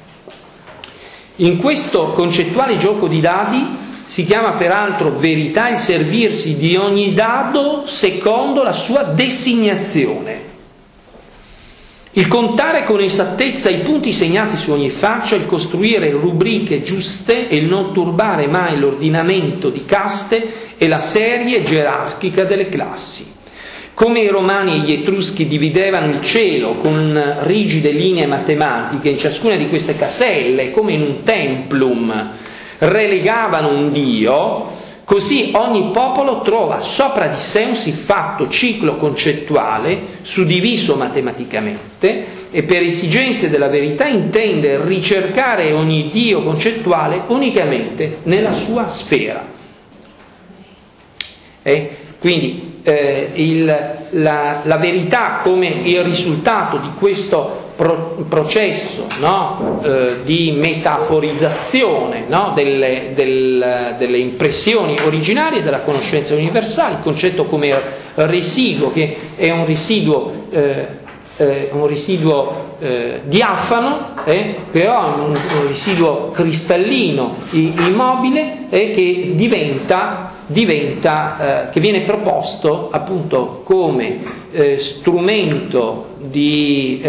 [SPEAKER 1] In questo concettuale gioco di dadi si chiama peraltro verità il servirsi di ogni dado secondo la sua designazione. Il contare con esattezza i punti segnati su ogni faccia, il costruire rubriche giuste e il non turbare mai l'ordinamento di caste e la serie gerarchica delle classi. Come i Romani e gli Etruschi dividevano il cielo con rigide linee matematiche, in ciascuna di queste caselle, come in un templum, relegavano un dio, così ogni popolo trova sopra di sé un siffatto ciclo concettuale, suddiviso matematicamente, e per esigenze della verità intende ricercare ogni dio concettuale unicamente nella sua sfera. Quindi la verità come il risultato di questo processo, no? Di metaforizzazione, no? delle impressioni originarie della conoscenza universale, il concetto come residuo, che è un residuo diafano, però un residuo cristallino, immobile, che che viene proposto appunto come strumento di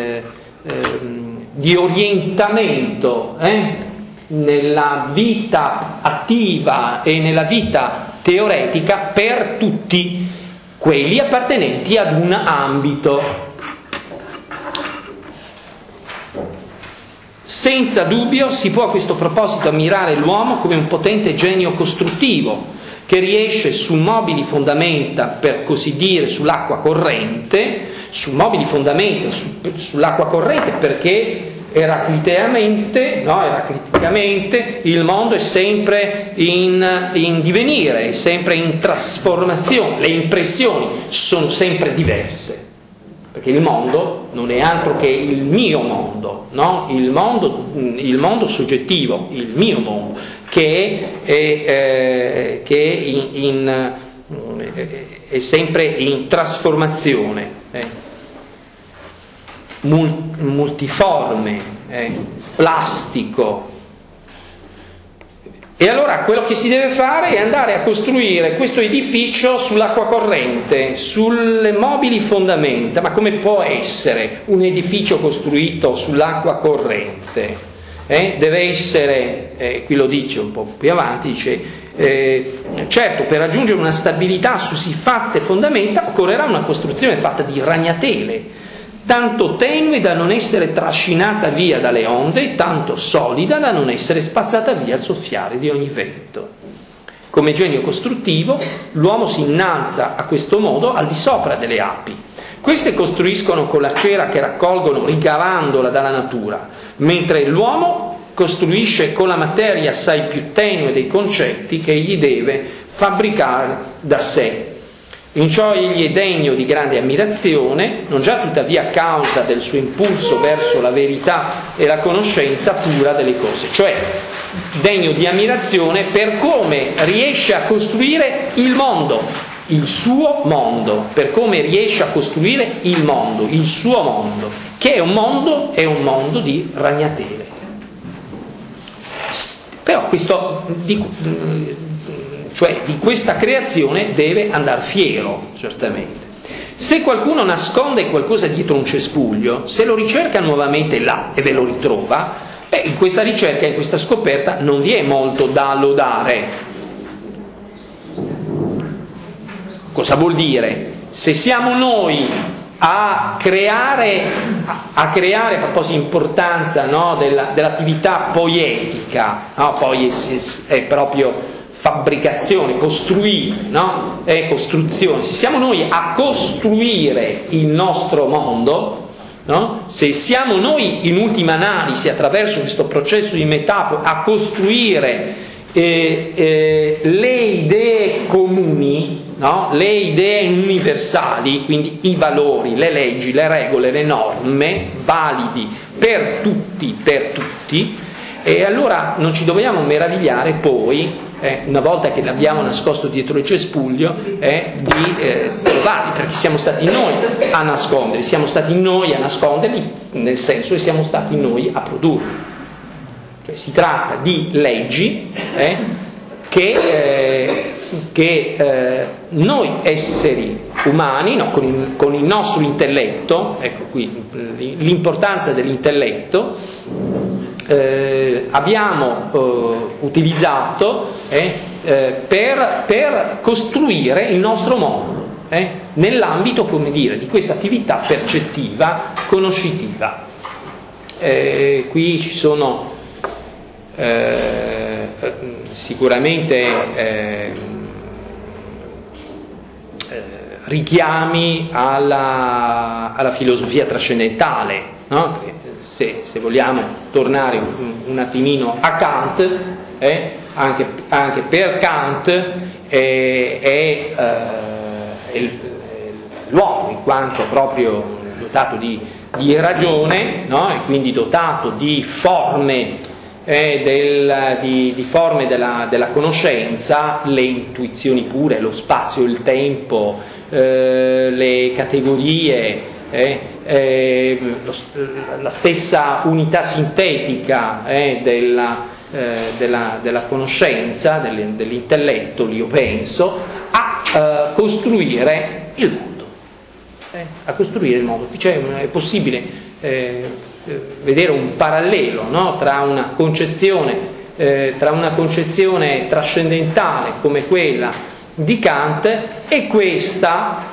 [SPEAKER 1] orientamento nella vita attiva e nella vita teoretica per tutti quelli appartenenti ad un ambito. Senza dubbio si può a questo proposito ammirare l'uomo come un potente genio costruttivo che riesce su mobili fondamenta, per così dire, sull'acqua corrente, sull'acqua corrente, perché eracliticamente il mondo è sempre in divenire, è sempre in trasformazione, le impressioni sono sempre diverse. Perché il mondo non è altro che il mio mondo, no? Il mondo soggettivo, il mio mondo, che è sempre in trasformazione. multiforme, plastico. E allora quello che si deve fare è andare a costruire questo edificio sull'acqua corrente, sulle mobili fondamenta. Ma come può essere un edificio costruito sull'acqua corrente? Deve essere, qui lo dice un po' più avanti, dice, certo, per raggiungere una stabilità su siffatte fondamenta occorrerà una costruzione fatta di ragnatele, tanto tenue da non essere trascinata via dalle onde, tanto solida da non essere spazzata via al soffiare di ogni vento. Come genio costruttivo, l'uomo si innalza a questo modo al di sopra delle api. Queste costruiscono con la cera che raccolgono ricavandola dalla natura, mentre l'uomo costruisce con la materia assai più tenue dei concetti che egli deve fabbricare da sé. In ciò egli è degno di grande ammirazione, non già tuttavia a causa del suo impulso verso la verità e la conoscenza pura delle cose, cioè degno di ammirazione per come riesce a costruire il mondo, il suo mondo, per come riesce a costruire il mondo, il suo mondo, che è un mondo di ragnatele. Però di questa creazione deve andare fiero, certamente. Se qualcuno nasconde qualcosa dietro un cespuglio, se lo ricerca nuovamente là e ve lo ritrova, in questa ricerca, in questa scoperta, non vi è molto da lodare. Cosa vuol dire? Se siamo noi a creare, a proposito di importanza, no, dell'attività poietica, no, poi è proprio fabbricazione, costruire, no? È costruzione. Se siamo noi a costruire il nostro mondo, no? Se siamo noi in ultima analisi attraverso questo processo di metafora a costruire le idee comuni, no? Le idee universali, quindi i valori, le leggi, le regole, le norme validi per tutti, e allora non ci dobbiamo meravigliare poi, una volta che l'abbiamo nascosto dietro il cespuglio, di trovarli, perché siamo stati noi a nasconderli, nel senso che siamo stati noi a produrli. Cioè, si tratta di leggi che noi esseri umani, no, con il nostro intelletto, ecco qui l'importanza dell'intelletto, abbiamo utilizzato per costruire il nostro mondo nell'ambito, come dire, di questa attività percettiva, conoscitiva. Qui ci sono sicuramente richiami alla filosofia trascendentale, no? Se vogliamo tornare un attimino a Kant, anche per Kant è l'uomo, in quanto proprio dotato di ragione, no? E quindi dotato di forme di forme della conoscenza, le intuizioni pure, lo spazio, il tempo, le categorie, la stessa unità sintetica della conoscenza, dell'intelletto, io penso, a costruire il mondo. A costruire il mondo. Cioè, è possibile vedere un parallelo, no? tra una concezione trascendentale come quella di Kant e questa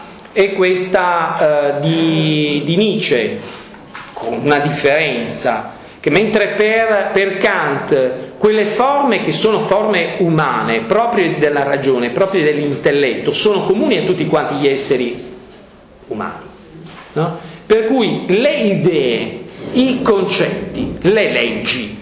[SPEAKER 1] di Nietzsche, con una differenza, che mentre per Kant quelle forme che sono forme umane, proprie della ragione, proprie dell'intelletto, sono comuni a tutti quanti gli esseri umani, no? Per cui le idee, i concetti, le leggi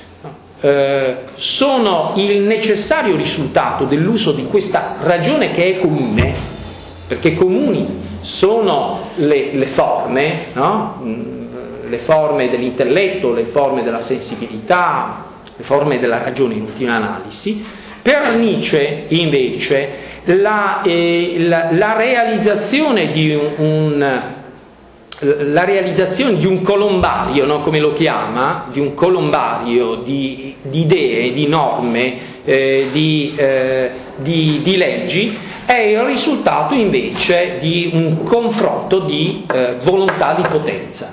[SPEAKER 1] sono il necessario risultato dell'uso di questa ragione che è comune, perché comuni sono le forme, no? Le forme dell'intelletto, le forme della sensibilità, le forme della ragione in ultima analisi. Per Nietzsche invece la realizzazione di la realizzazione di un colombario, no, come lo chiama, di un colombario di idee, di norme, di leggi, è il risultato invece di un confronto di volontà di potenza.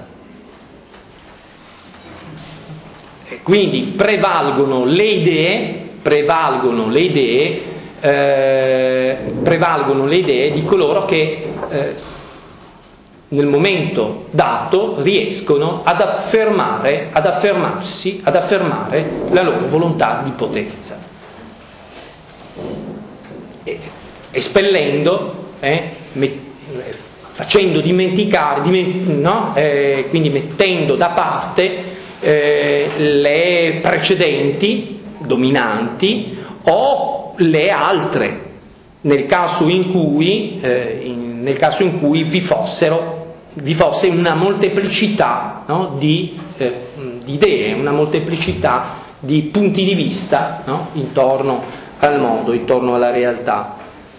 [SPEAKER 1] E quindi prevalgono le idee di coloro che nel momento dato riescono ad affermare la loro volontà di potenza, espellendo, facendo dimenticare, quindi mettendo da parte le precedenti dominanti o le altre, nel caso in cui vi fosse una molteplicità, no, di idee, una molteplicità di punti di vista, no, intorno al mondo, intorno alla realtà.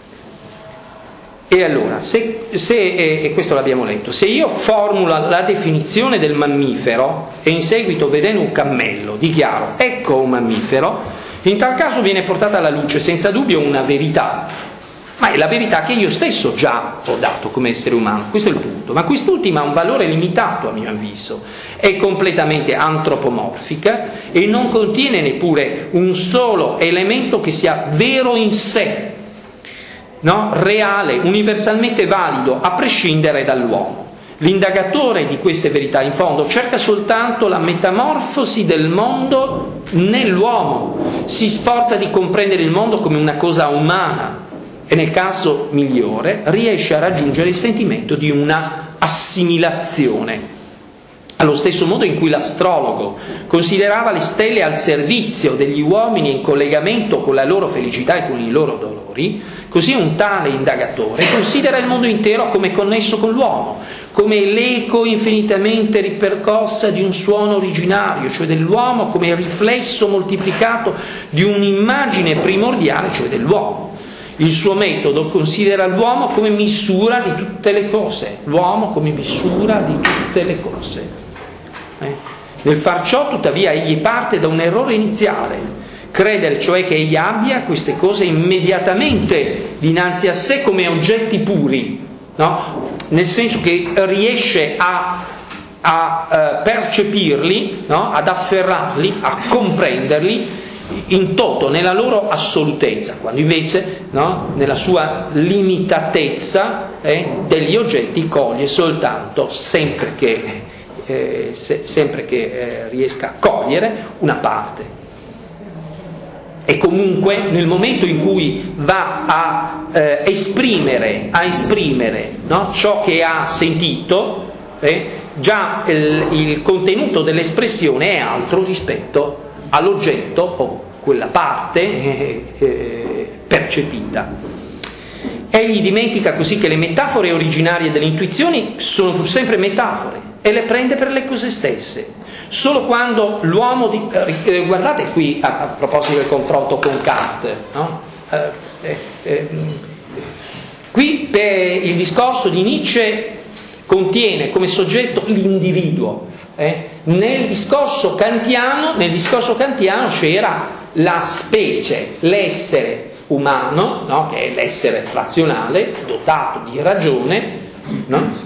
[SPEAKER 1] E allora, e questo l'abbiamo letto, se io formulo la definizione del mammifero e in seguito, vedendo un cammello, dichiaro ecco un mammifero, in tal caso viene portata alla luce senza dubbio una verità, ma è la verità che io stesso già ho dato come essere umano, questo è il punto. Ma quest'ultima ha un valore limitato a mio avviso, è completamente antropomorfica e non contiene neppure un solo elemento che sia vero in sé, no? Reale, universalmente valido, a prescindere dall'uomo. L'indagatore di queste verità, in fondo, cerca soltanto la metamorfosi del mondo nell'uomo, si sforza di comprendere il mondo come una cosa umana e nel caso migliore riesce a raggiungere il sentimento di una assimilazione. Allo stesso modo in cui l'astrologo considerava le stelle al servizio degli uomini in collegamento con la loro felicità e con i loro dolori, così un tale indagatore considera il mondo intero come connesso con l'uomo, come l'eco infinitamente ripercossa di un suono originario, cioè dell'uomo, come il riflesso moltiplicato di un'immagine primordiale, cioè dell'uomo. Il suo metodo considera l'uomo come misura di tutte le cose, l'uomo come misura di tutte le cose. Nel far ciò, tuttavia, egli parte da un errore iniziale, credere cioè che egli abbia queste cose immediatamente dinanzi a sé come oggetti puri, no? Nel senso che riesce a percepirli, no? Ad afferrarli, a comprenderli in toto, nella loro assolutezza, quando invece, no, nella sua limitatezza degli oggetti coglie soltanto, sempre che riesca a cogliere, una parte. E comunque nel momento in cui va a esprimere no, ciò che ha sentito, già il contenuto dell'espressione è altro rispetto all'oggetto o quella parte percepita. Egli dimentica così che le metafore originarie delle intuizioni sono pur sempre metafore e le prende per le cose stesse. Solo quando l'uomo guardate qui a proposito del confronto con Kant, no? Qui il discorso di Nietzsche contiene come soggetto l'individuo. Nel discorso kantiano c'era la specie, l'essere umano, no? Che è l'essere razionale, dotato di ragione, no?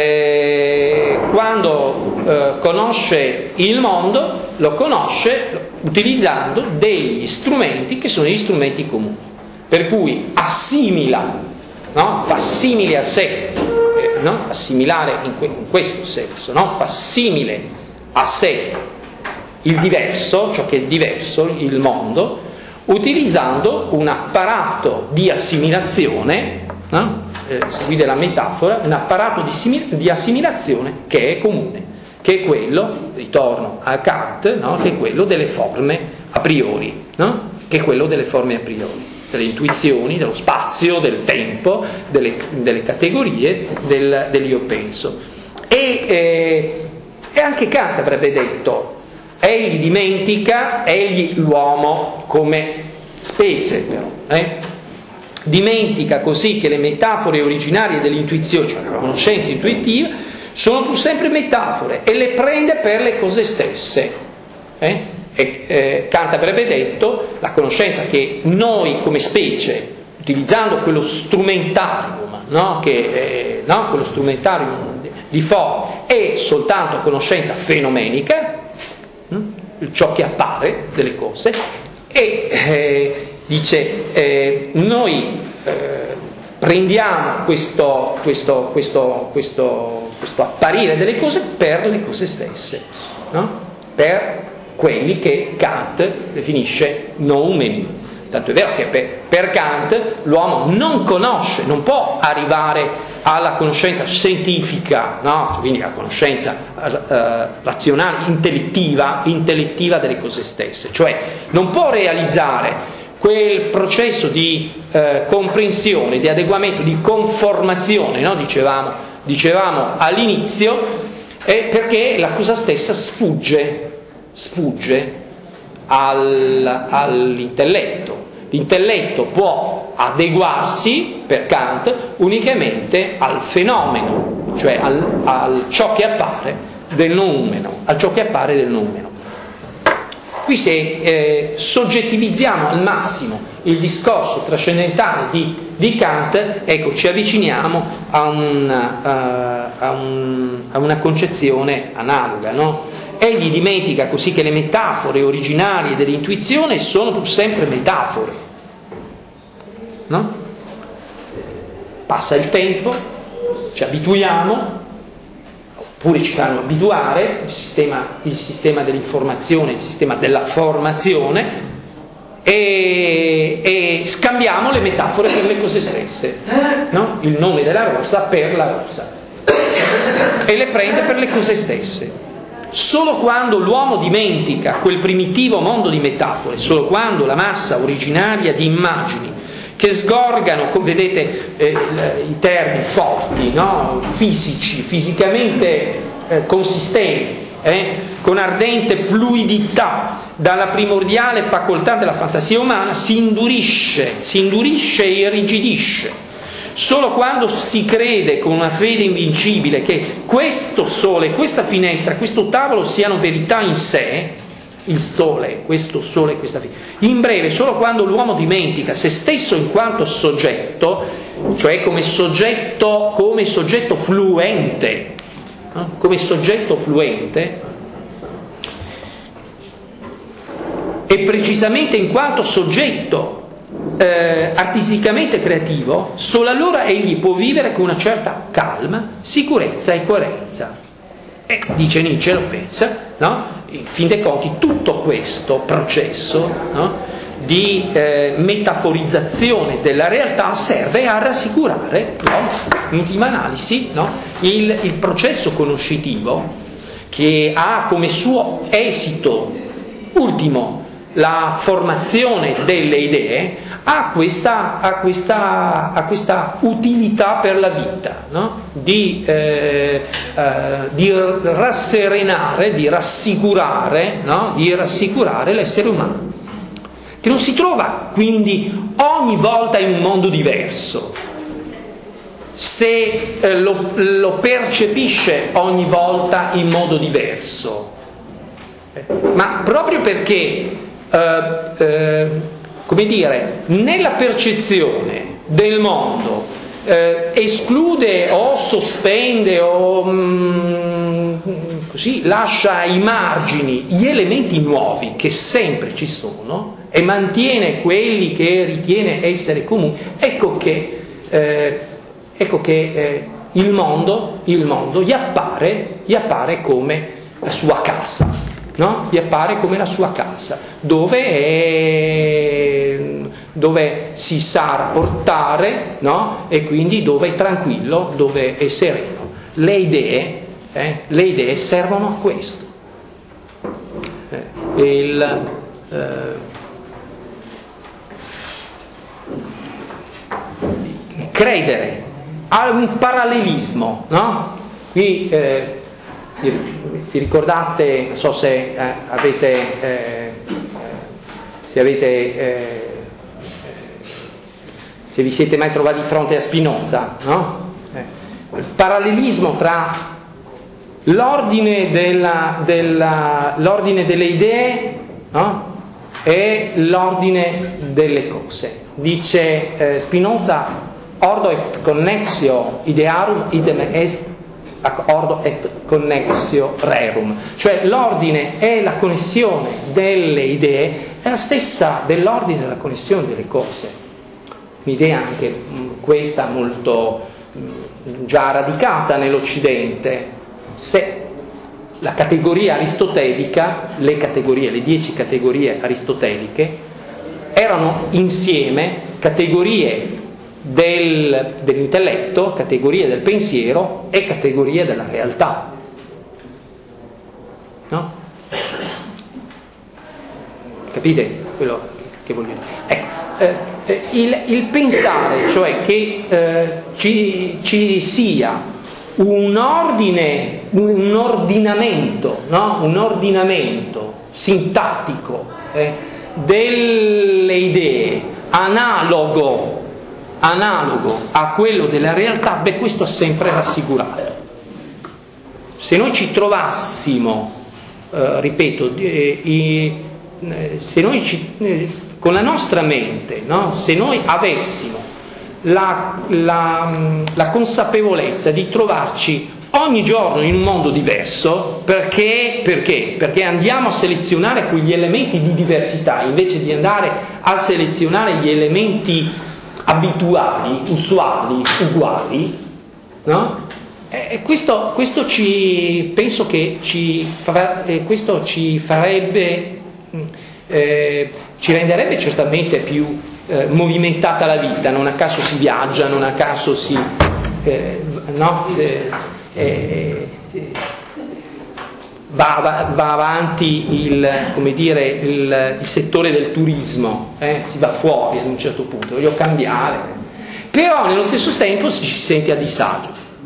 [SPEAKER 1] Quando conosce il mondo, lo conosce utilizzando degli strumenti che sono gli strumenti comuni, per cui assimila, no? Fa simile a sé, no? Assimilare in questo senso, no? Fa simile a sé il diverso, ciò che è diverso, il mondo, utilizzando un apparato di assimilazione, no? Seguite la metafora, un apparato di assimilazione che è comune, che è quello, ritorno a Kant, no? Che è quello delle forme a priori, no? Che è quello delle forme a priori, delle intuizioni, dello spazio, del tempo, delle categorie, dell'io penso. E anche Kant avrebbe detto, egli dimentica, l'uomo come specie, però, dimentica così che le metafore originarie dell'intuizione, cioè la conoscenza intuitiva, sono pur sempre metafore e le prende per le cose stesse. Kant avrebbe detto la conoscenza che noi come specie, utilizzando quello strumentarium, quello strumentarium di Fock, è soltanto conoscenza fenomenica, ciò che appare delle cose, e dice noi prendiamo questo apparire delle cose per le cose stesse, per quelli che Kant definisce noumeni. Tanto è vero che per Kant l'uomo non conosce, non può arrivare alla conoscenza scientifica, quindi la conoscenza razionale, intellettiva delle cose stesse, cioè non può realizzare quel processo di comprensione, di adeguamento, di conformazione, dicevamo all'inizio, perché la cosa stessa sfugge all'intelletto. L'intelletto può adeguarsi, per Kant, unicamente al fenomeno, cioè al ciò che appare del noumeno, Qui se soggettivizziamo al massimo il discorso trascendentale di Kant, ecco, ci avviciniamo a una concezione analoga, Egli dimentica così che le metafore originarie dell'intuizione sono pur sempre metafore. Passa il tempo, ci abituiamo, oppure ci fanno abituare, il sistema dell'informazione, il sistema della formazione, e scambiamo le metafore per le cose stesse, il nome della rosa per la rosa, e le prende per le cose stesse. Solo quando l'uomo dimentica quel primitivo mondo di metafore, solo quando la massa originaria di immagini che sgorgano, vedete i termini forti, fisicamente consistenti, con ardente fluidità dalla primordiale facoltà della fantasia umana, si indurisce e irrigidisce. Solo quando si crede con una fede invincibile che questo sole, questa finestra, questo tavolo siano verità in sé, il sole, questo sole, questa finestra. In breve, solo quando l'uomo dimentica se stesso in quanto soggetto, cioè come soggetto fluente, e precisamente in quanto soggetto artisticamente creativo, solo allora egli può vivere con una certa calma, sicurezza e coerenza. E dice Nietzsche, lo pensa, in fin dei conti tutto questo processo di metaforizzazione della realtà serve a rassicurare, in ultima analisi, il processo conoscitivo che ha come suo esito ultimo la formazione delle idee, ha questa utilità per la vita, di rasserenare, di rassicurare l'essere umano, che non si trova quindi ogni volta in un mondo diverso, se lo percepisce ogni volta in modo diverso, ma proprio perché nella percezione del mondo esclude o sospende o così lascia ai margini gli elementi nuovi che sempre ci sono e mantiene quelli che ritiene essere comuni, ecco che il mondo gli appare come la sua casa. Gli appare come la sua casa, dove si sa rapportare, e quindi dove è tranquillo, dove è sereno. Le idee servono a questo. Credere a un parallelismo, Qui vi ricordate, non so se se vi siete mai trovati di fronte a Spinoza, il parallelismo tra l'ordine delle idee, no? E l'ordine delle cose. Dice Spinoza: ordo et connexio idearum idem est ac ordo et connexio rerum, cioè l'ordine e la connessione delle idee è la stessa dell'ordine e della connessione delle cose. Un'idea anche questa molto già radicata nell'Occidente. Se la categoria aristotelica, le 10 categorie aristoteliche, erano insieme categorie dell'intelletto, categorie del pensiero e categorie della realtà. No? Capite quello che voglio dire? Ecco, il pensare, cioè che ci sia un ordinamento, no? Un ordinamento sintattico delle idee analogo a quello della realtà, questo ha sempre rassicurato. Se noi ci trovassimo, ripeto, se noi con la nostra mente, no? Se noi avessimo la consapevolezza di trovarci ogni giorno in un mondo diverso, perché andiamo a selezionare quegli elementi di diversità invece di andare a selezionare gli elementi abituali, usuali, uguali, no? E questo penso che questo ci farebbe, ci renderebbe certamente più movimentata la vita. Non a caso si viaggia, non a caso va avanti il settore del turismo, si va fuori ad un certo punto, voglio cambiare, però nello stesso tempo ci si sente a disagio,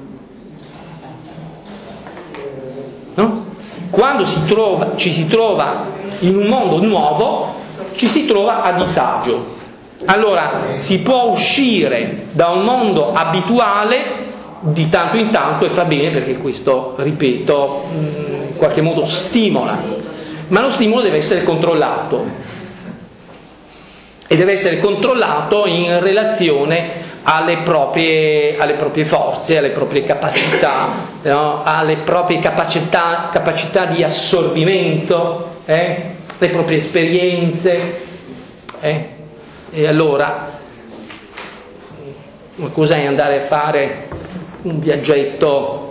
[SPEAKER 1] no? Quando ci si trova in un mondo nuovo, ci si trova a disagio. Allora si può uscire da un mondo abituale di tanto in tanto, e fa bene, perché questo, ripeto, in qualche modo stimola, ma lo stimolo deve essere controllato, e deve essere controllato in relazione alle proprie forze, alle proprie capacità, no? Alle proprie capacità di assorbimento, le proprie esperienze, e allora una cosa è andare a fare un viaggetto,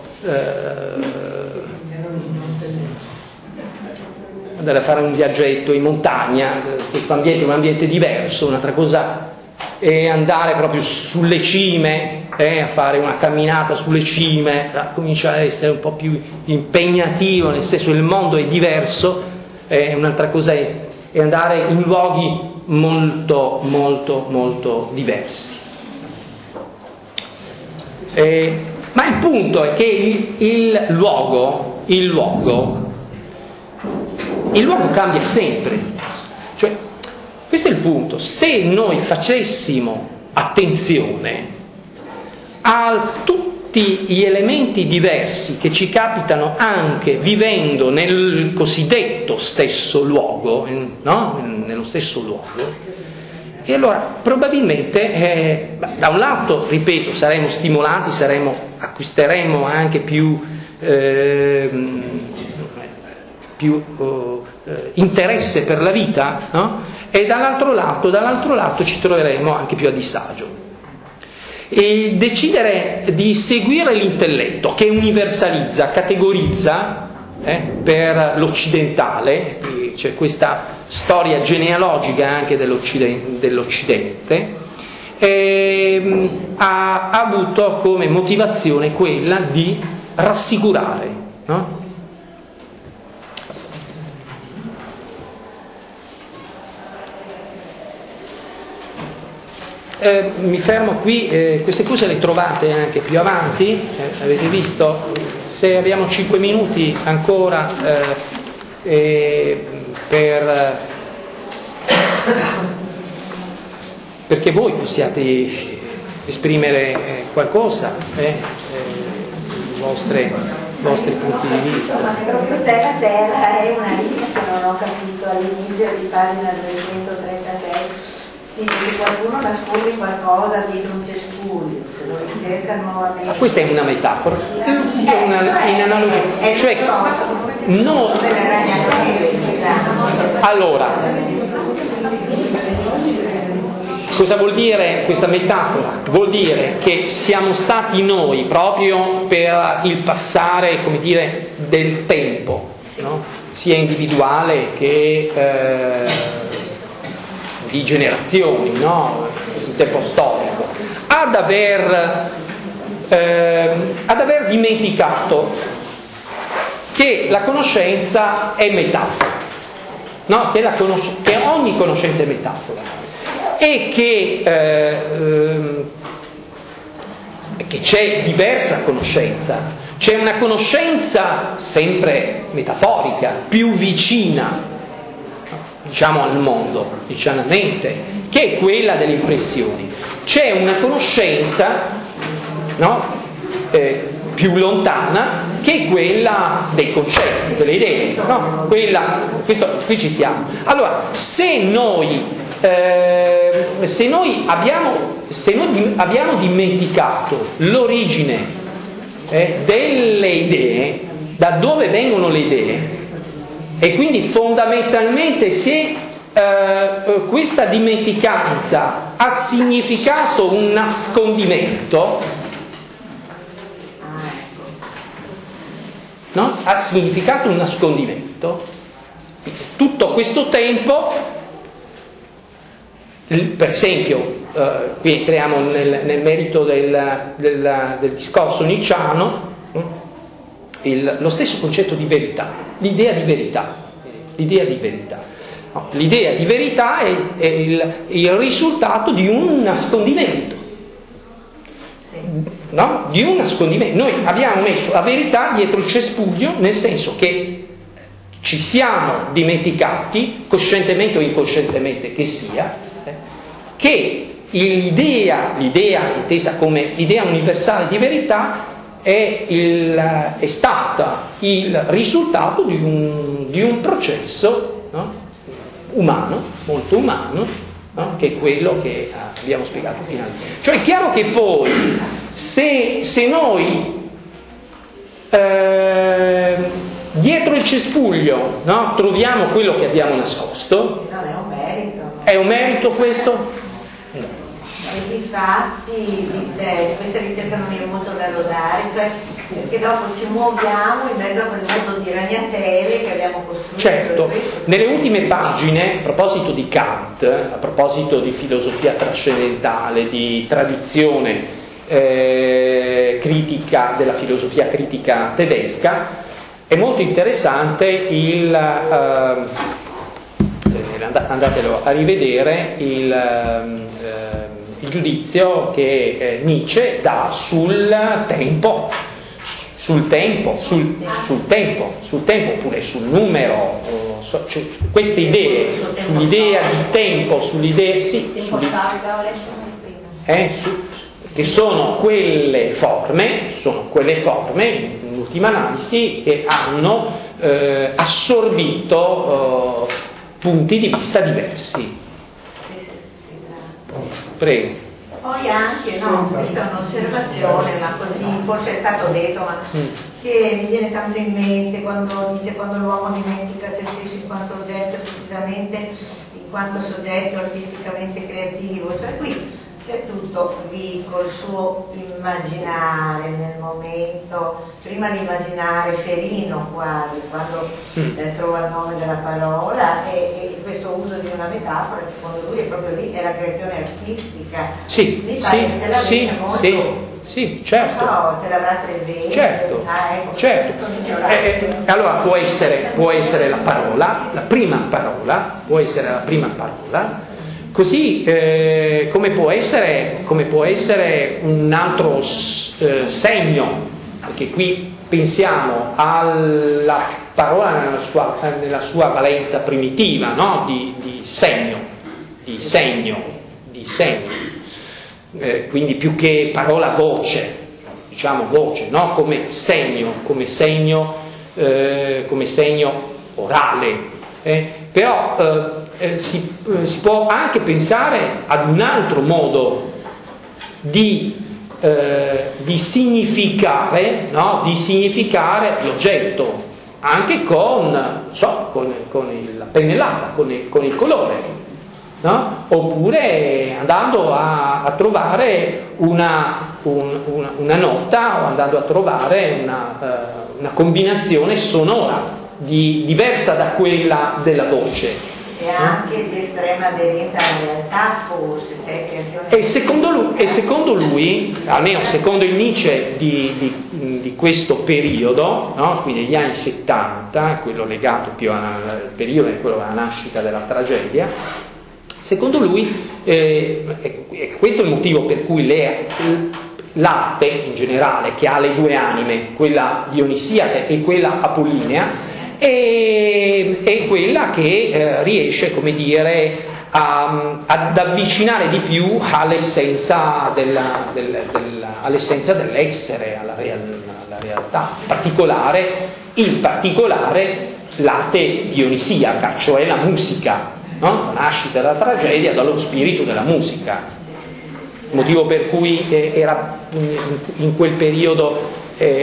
[SPEAKER 1] in montagna. Questo ambiente è un ambiente diverso. Un'altra cosa è andare proprio sulle cime, a fare una camminata sulle cime, comincia a essere un po' più impegnativo, nel senso che il mondo è diverso. Un'altra cosa è andare in luoghi molto molto molto diversi. Ma il punto è che il luogo cambia sempre. Cioè, questo è il punto. Se noi facessimo attenzione a tutti gli elementi diversi che ci capitano anche vivendo nel cosiddetto stesso luogo, no? Nello stesso luogo, e allora probabilmente da un lato, ripeto, saremo stimolati, acquisteremo anche più interesse per la vita, no? E dall'altro lato ci troveremo anche più a disagio. E decidere di seguire l'intelletto, che universalizza, categorizza, per l'occidentale, c'è questa storia genealogica anche dell'Occidente, ha avuto come motivazione quella di rassicurare, no? Mi fermo qui, queste cose le trovate anche più avanti, avete visto. Se abbiamo 5 minuti ancora perché voi possiate esprimere qualcosa, le vostri punti di vista.
[SPEAKER 3] Ma proprio terra è una lista che non ho capito all'inizio di pagina 236. Sì, se qualcuno nasconde qualcosa dietro un cespuglio, se lo ricerca nuovamente.
[SPEAKER 1] Questa è una metafora, è in analogia. Cioè, no. Allora, cosa vuol dire questa metafora? Vuol dire che siamo stati noi, proprio per il passare, come dire, del tempo, no? Sia individuale che di generazioni, no? In tempo storico, ad aver dimenticato che la conoscenza è metafora, no? Che ogni conoscenza è metafora e che c'è diversa conoscenza. C'è una conoscenza sempre metaforica, più vicina, diciamo, al mondo, diciamamente, che è quella delle impressioni. C'è una conoscenza, no? Più lontana, che è quella dei concetti, delle idee, no? Qui ci siamo. Allora, se noi abbiamo dimenticato l'origine delle idee, da dove vengono le idee, e quindi fondamentalmente se questa dimenticanza ha significato un nascondimento, no? Ha significato un nascondimento, tutto questo tempo, per esempio, qui entriamo nel merito del discorso nicciano, lo stesso concetto di verità, l'idea di verità. No, l'idea di verità è il risultato di un nascondimento, no? Di un nascondimento. Noi abbiamo messo la verità dietro il cespuglio, nel senso che ci siamo dimenticati, coscientemente o incoscientemente che sia, che l'idea intesa come idea universale di verità è stata il risultato di un processo, no? Umano, molto umano, no? Che è quello che abbiamo spiegato finalmente. Cioè è chiaro che poi se noi dietro il cespuglio, no? Troviamo quello che abbiamo nascosto,
[SPEAKER 3] non è un merito.
[SPEAKER 1] È un merito questo?
[SPEAKER 3] E infatti questa ricerca non è molto da lodare, cioè perché dopo ci muoviamo in mezzo a quel mondo di ragnatele che abbiamo costruito.
[SPEAKER 1] Certo, nelle ultime pagine, a proposito di Kant, a proposito di filosofia trascendentale, di tradizione critica, della filosofia critica tedesca, è molto interessante andatelo a rivedere il giudizio che Nietzsche dà sul tempo, oppure sul numero, queste idee, sull'idea di tempo, che sono quelle forme, in ultima analisi, che hanno assorbito punti di vista diversi. Prego.
[SPEAKER 3] Poi anche, no, questa è un'osservazione, ma così forse è stato detto, ma che mi viene tanto in mente quando l'uomo dimentica se stesso in quanto oggetto, precisamente in quanto soggetto artisticamente creativo, cioè qui c'è tutto lì col suo immaginare nel momento, prima l'immaginare ferino quasi, quando trova il nome della parola, e questo uso di una metafora, secondo lui, è proprio lì, è la creazione artistica.
[SPEAKER 1] Sì, certo.
[SPEAKER 3] No, te l'avrà presente.
[SPEAKER 1] Certo,
[SPEAKER 3] ecco,
[SPEAKER 1] certo. Allora può essere la parola, la prima parola, può essere la prima parola, così come può essere un altro segno, perché qui pensiamo alla parola nella sua valenza primitiva, no? di segno, quindi più che parola voce, diciamo voce, no? Come segno orale. Però si può anche pensare ad un altro modo di significare, no? Di significare l'oggetto, anche con la pennellata, con il colore, no? Oppure andando a trovare una nota, o andando a trovare una combinazione sonora diversa da quella della voce.
[SPEAKER 3] E anche di estrema aderenza alla realtà, forse.
[SPEAKER 1] E secondo lui, almeno secondo il Nietzsche di questo periodo, no? Quindi degli anni 70, quello legato più al periodo in quello della nascita della tragedia, secondo lui, questo è il motivo per cui l'arte in generale, che ha le due anime, quella dionisiaca e quella apollinea, è quella che riesce, come dire, ad avvicinare di più all'essenza dell'essere, alla realtà, in particolare l'arte dionisiaca, cioè la musica, no? La nascita della tragedia dallo spirito della musica, motivo per cui era in quel periodo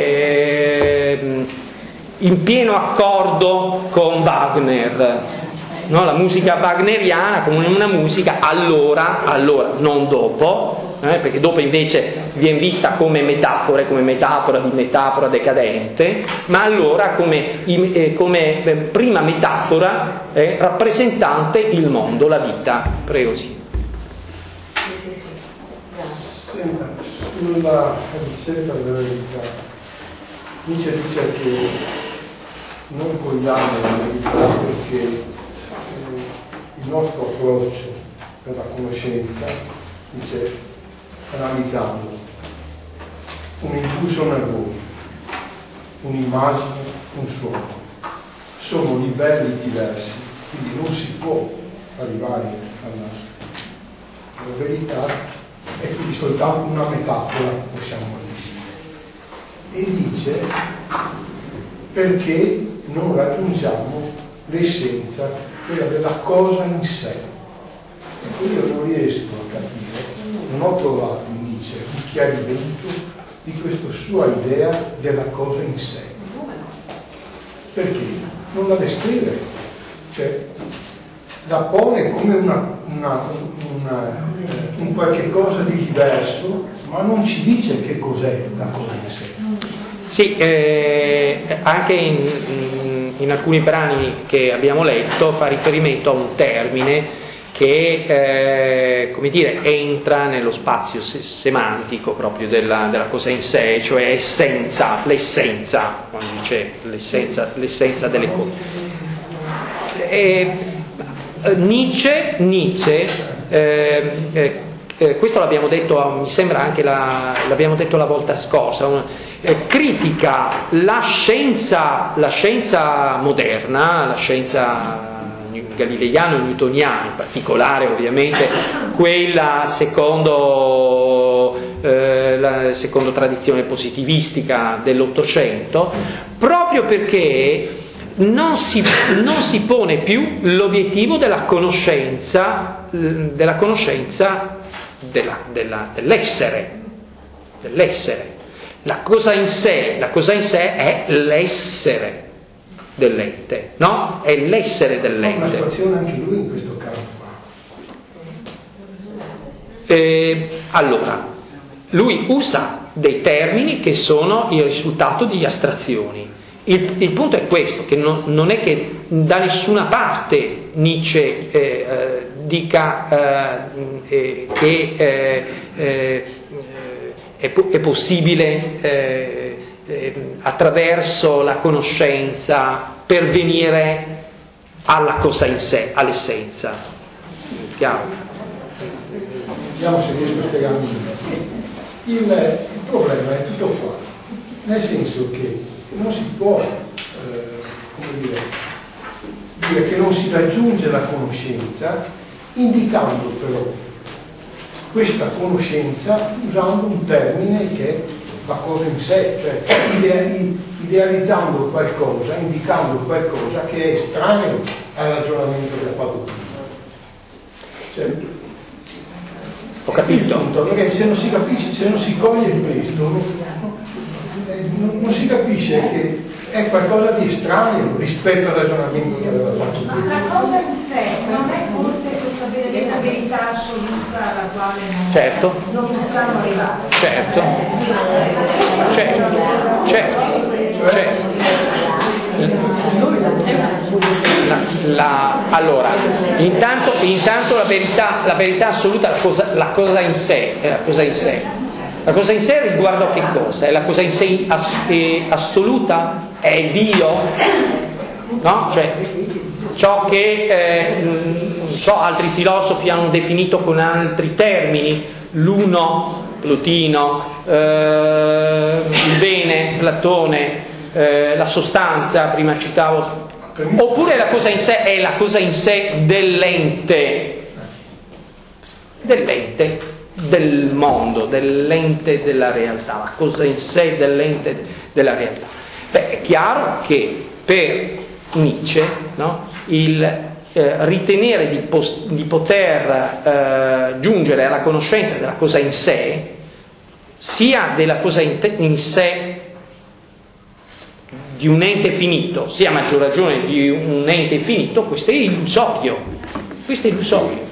[SPEAKER 1] in pieno accordo con Wagner, no? La musica wagneriana come una musica allora, non dopo, perché dopo invece viene vista come metafora di metafora decadente, ma allora come prima metafora rappresentante il mondo, la vita. Prego, sì.
[SPEAKER 4] Senta, sulla ricerca della verità, Nietzsche dice che non vogliamo la verità perché il nostro approccio per la conoscenza, dice, analizzando un impulso nervoso, un'immagine, un suono, sono livelli diversi, quindi non si può arrivare alla verità, è quindi soltanto una metafora, possiamo dire. E dice perché non raggiungiamo l'essenza, quella della cosa in sé. Ecco, io non riesco a capire, non ho trovato in Nietzsche un chiarimento di questa sua idea della cosa in sé. Perché non la descrive, cioè la pone come un qualche cosa di diverso, ma non ci dice che cos'è la cosa in sé.
[SPEAKER 1] Sì, anche in alcuni brani che abbiamo letto fa riferimento a un termine che, come dire, entra nello spazio semantico proprio della cosa in sé, cioè l'essenza, quando dice l'essenza delle cose. Nietzsche questo l'abbiamo detto, mi sembra anche l'abbiamo detto la volta scorsa, critica la scienza moderna, la scienza galileiano-newtoniana, in particolare ovviamente quella secondo tradizione positivistica dell'Ottocento, proprio perché non si pone più l'obiettivo della conoscenza dell'essere. La cosa in sé è l'essere dell'ente, no? È l'essere dell'ente.
[SPEAKER 4] Una situazione anche lui in questo caso qua.
[SPEAKER 1] Allora, lui usa dei termini che sono il risultato di astrazioni. Il punto è questo, che non è che da nessuna parte Nietzsche dica che è possibile attraverso la conoscenza pervenire alla cosa in sé, all'essenza. Chiaro?
[SPEAKER 4] Vediamo se riesco a spiegarmi. Il problema è tutto qua, nel senso che non si può dire che non si raggiunge la conoscenza indicando però questa conoscenza usando un termine che la cosa in sé, cioè idealizzando qualcosa, indicando qualcosa che è estraneo al ragionamento che ha fatto prima. Cioè,
[SPEAKER 1] ho capito.
[SPEAKER 4] Perché se non si capisce, se non si coglie questo, non si capisce che è qualcosa di estraneo rispetto al ragionamento che aveva fatto prima.
[SPEAKER 5] Ma la cosa in sé non è forse questa benedetta verità assoluta alla quale non possiamo arrivare.
[SPEAKER 1] Certo. Allora, intanto la verità assoluta, la cosa in sé. La cosa in sé riguarda che cosa? È la cosa in sé assoluta? È Dio? No? Cioè, ciò che altri filosofi hanno definito con altri termini, l'uno, Plotino, il bene, Platone, la sostanza, prima citavo, oppure la cosa in sé è la cosa in sé dell'ente del mondo, dell'ente della realtà, la cosa in sé dell'ente della realtà. Beh, è chiaro che per Nietzsche, no, il ritenere di poter giungere alla conoscenza della cosa in sé, sia della cosa in sé di un ente finito, sia a maggior ragione di un ente finito, questo è illusorio. Questo è illusorio.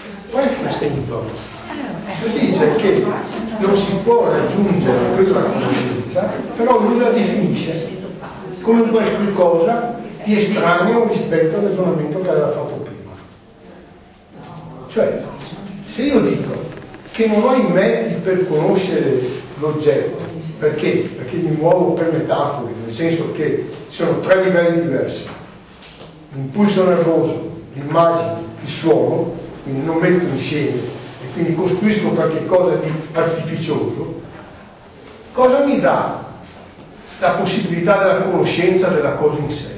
[SPEAKER 4] Dice che non si può raggiungere quella conoscenza, però lui la definisce come qualcosa di estraneo rispetto al ragionamento che aveva fatto prima. Cioè, se io dico che non ho i mezzi per conoscere l'oggetto, perché? Perché mi muovo per metafore, nel senso che ci sono 3 livelli diversi: l'impulso nervoso, l'immagine, il suono, quindi non metto insieme e quindi costruisco qualche cosa di artificioso. Cosa mi dà la possibilità della conoscenza della cosa in sé?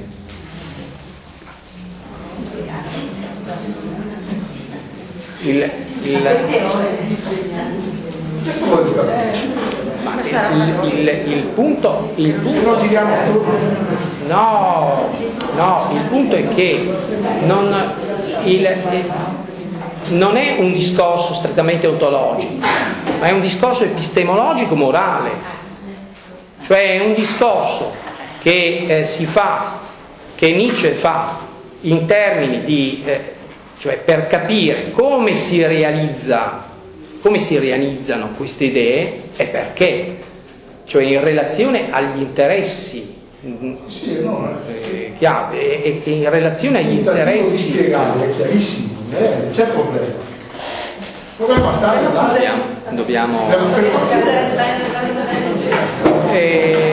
[SPEAKER 1] Il punto
[SPEAKER 4] se no giriamo
[SPEAKER 1] il punto è che non è un discorso strettamente ontologico, ma è un discorso epistemologico morale, cioè è un discorso che che Nietzsche fa in termini di cioè per capire come si realizzano queste idee e perché, cioè in relazione agli interessi chiave e in relazione agli interessi
[SPEAKER 4] spiegare, è chiarissimo, non c'è problema. Il problema sta là.
[SPEAKER 1] Dobbiamo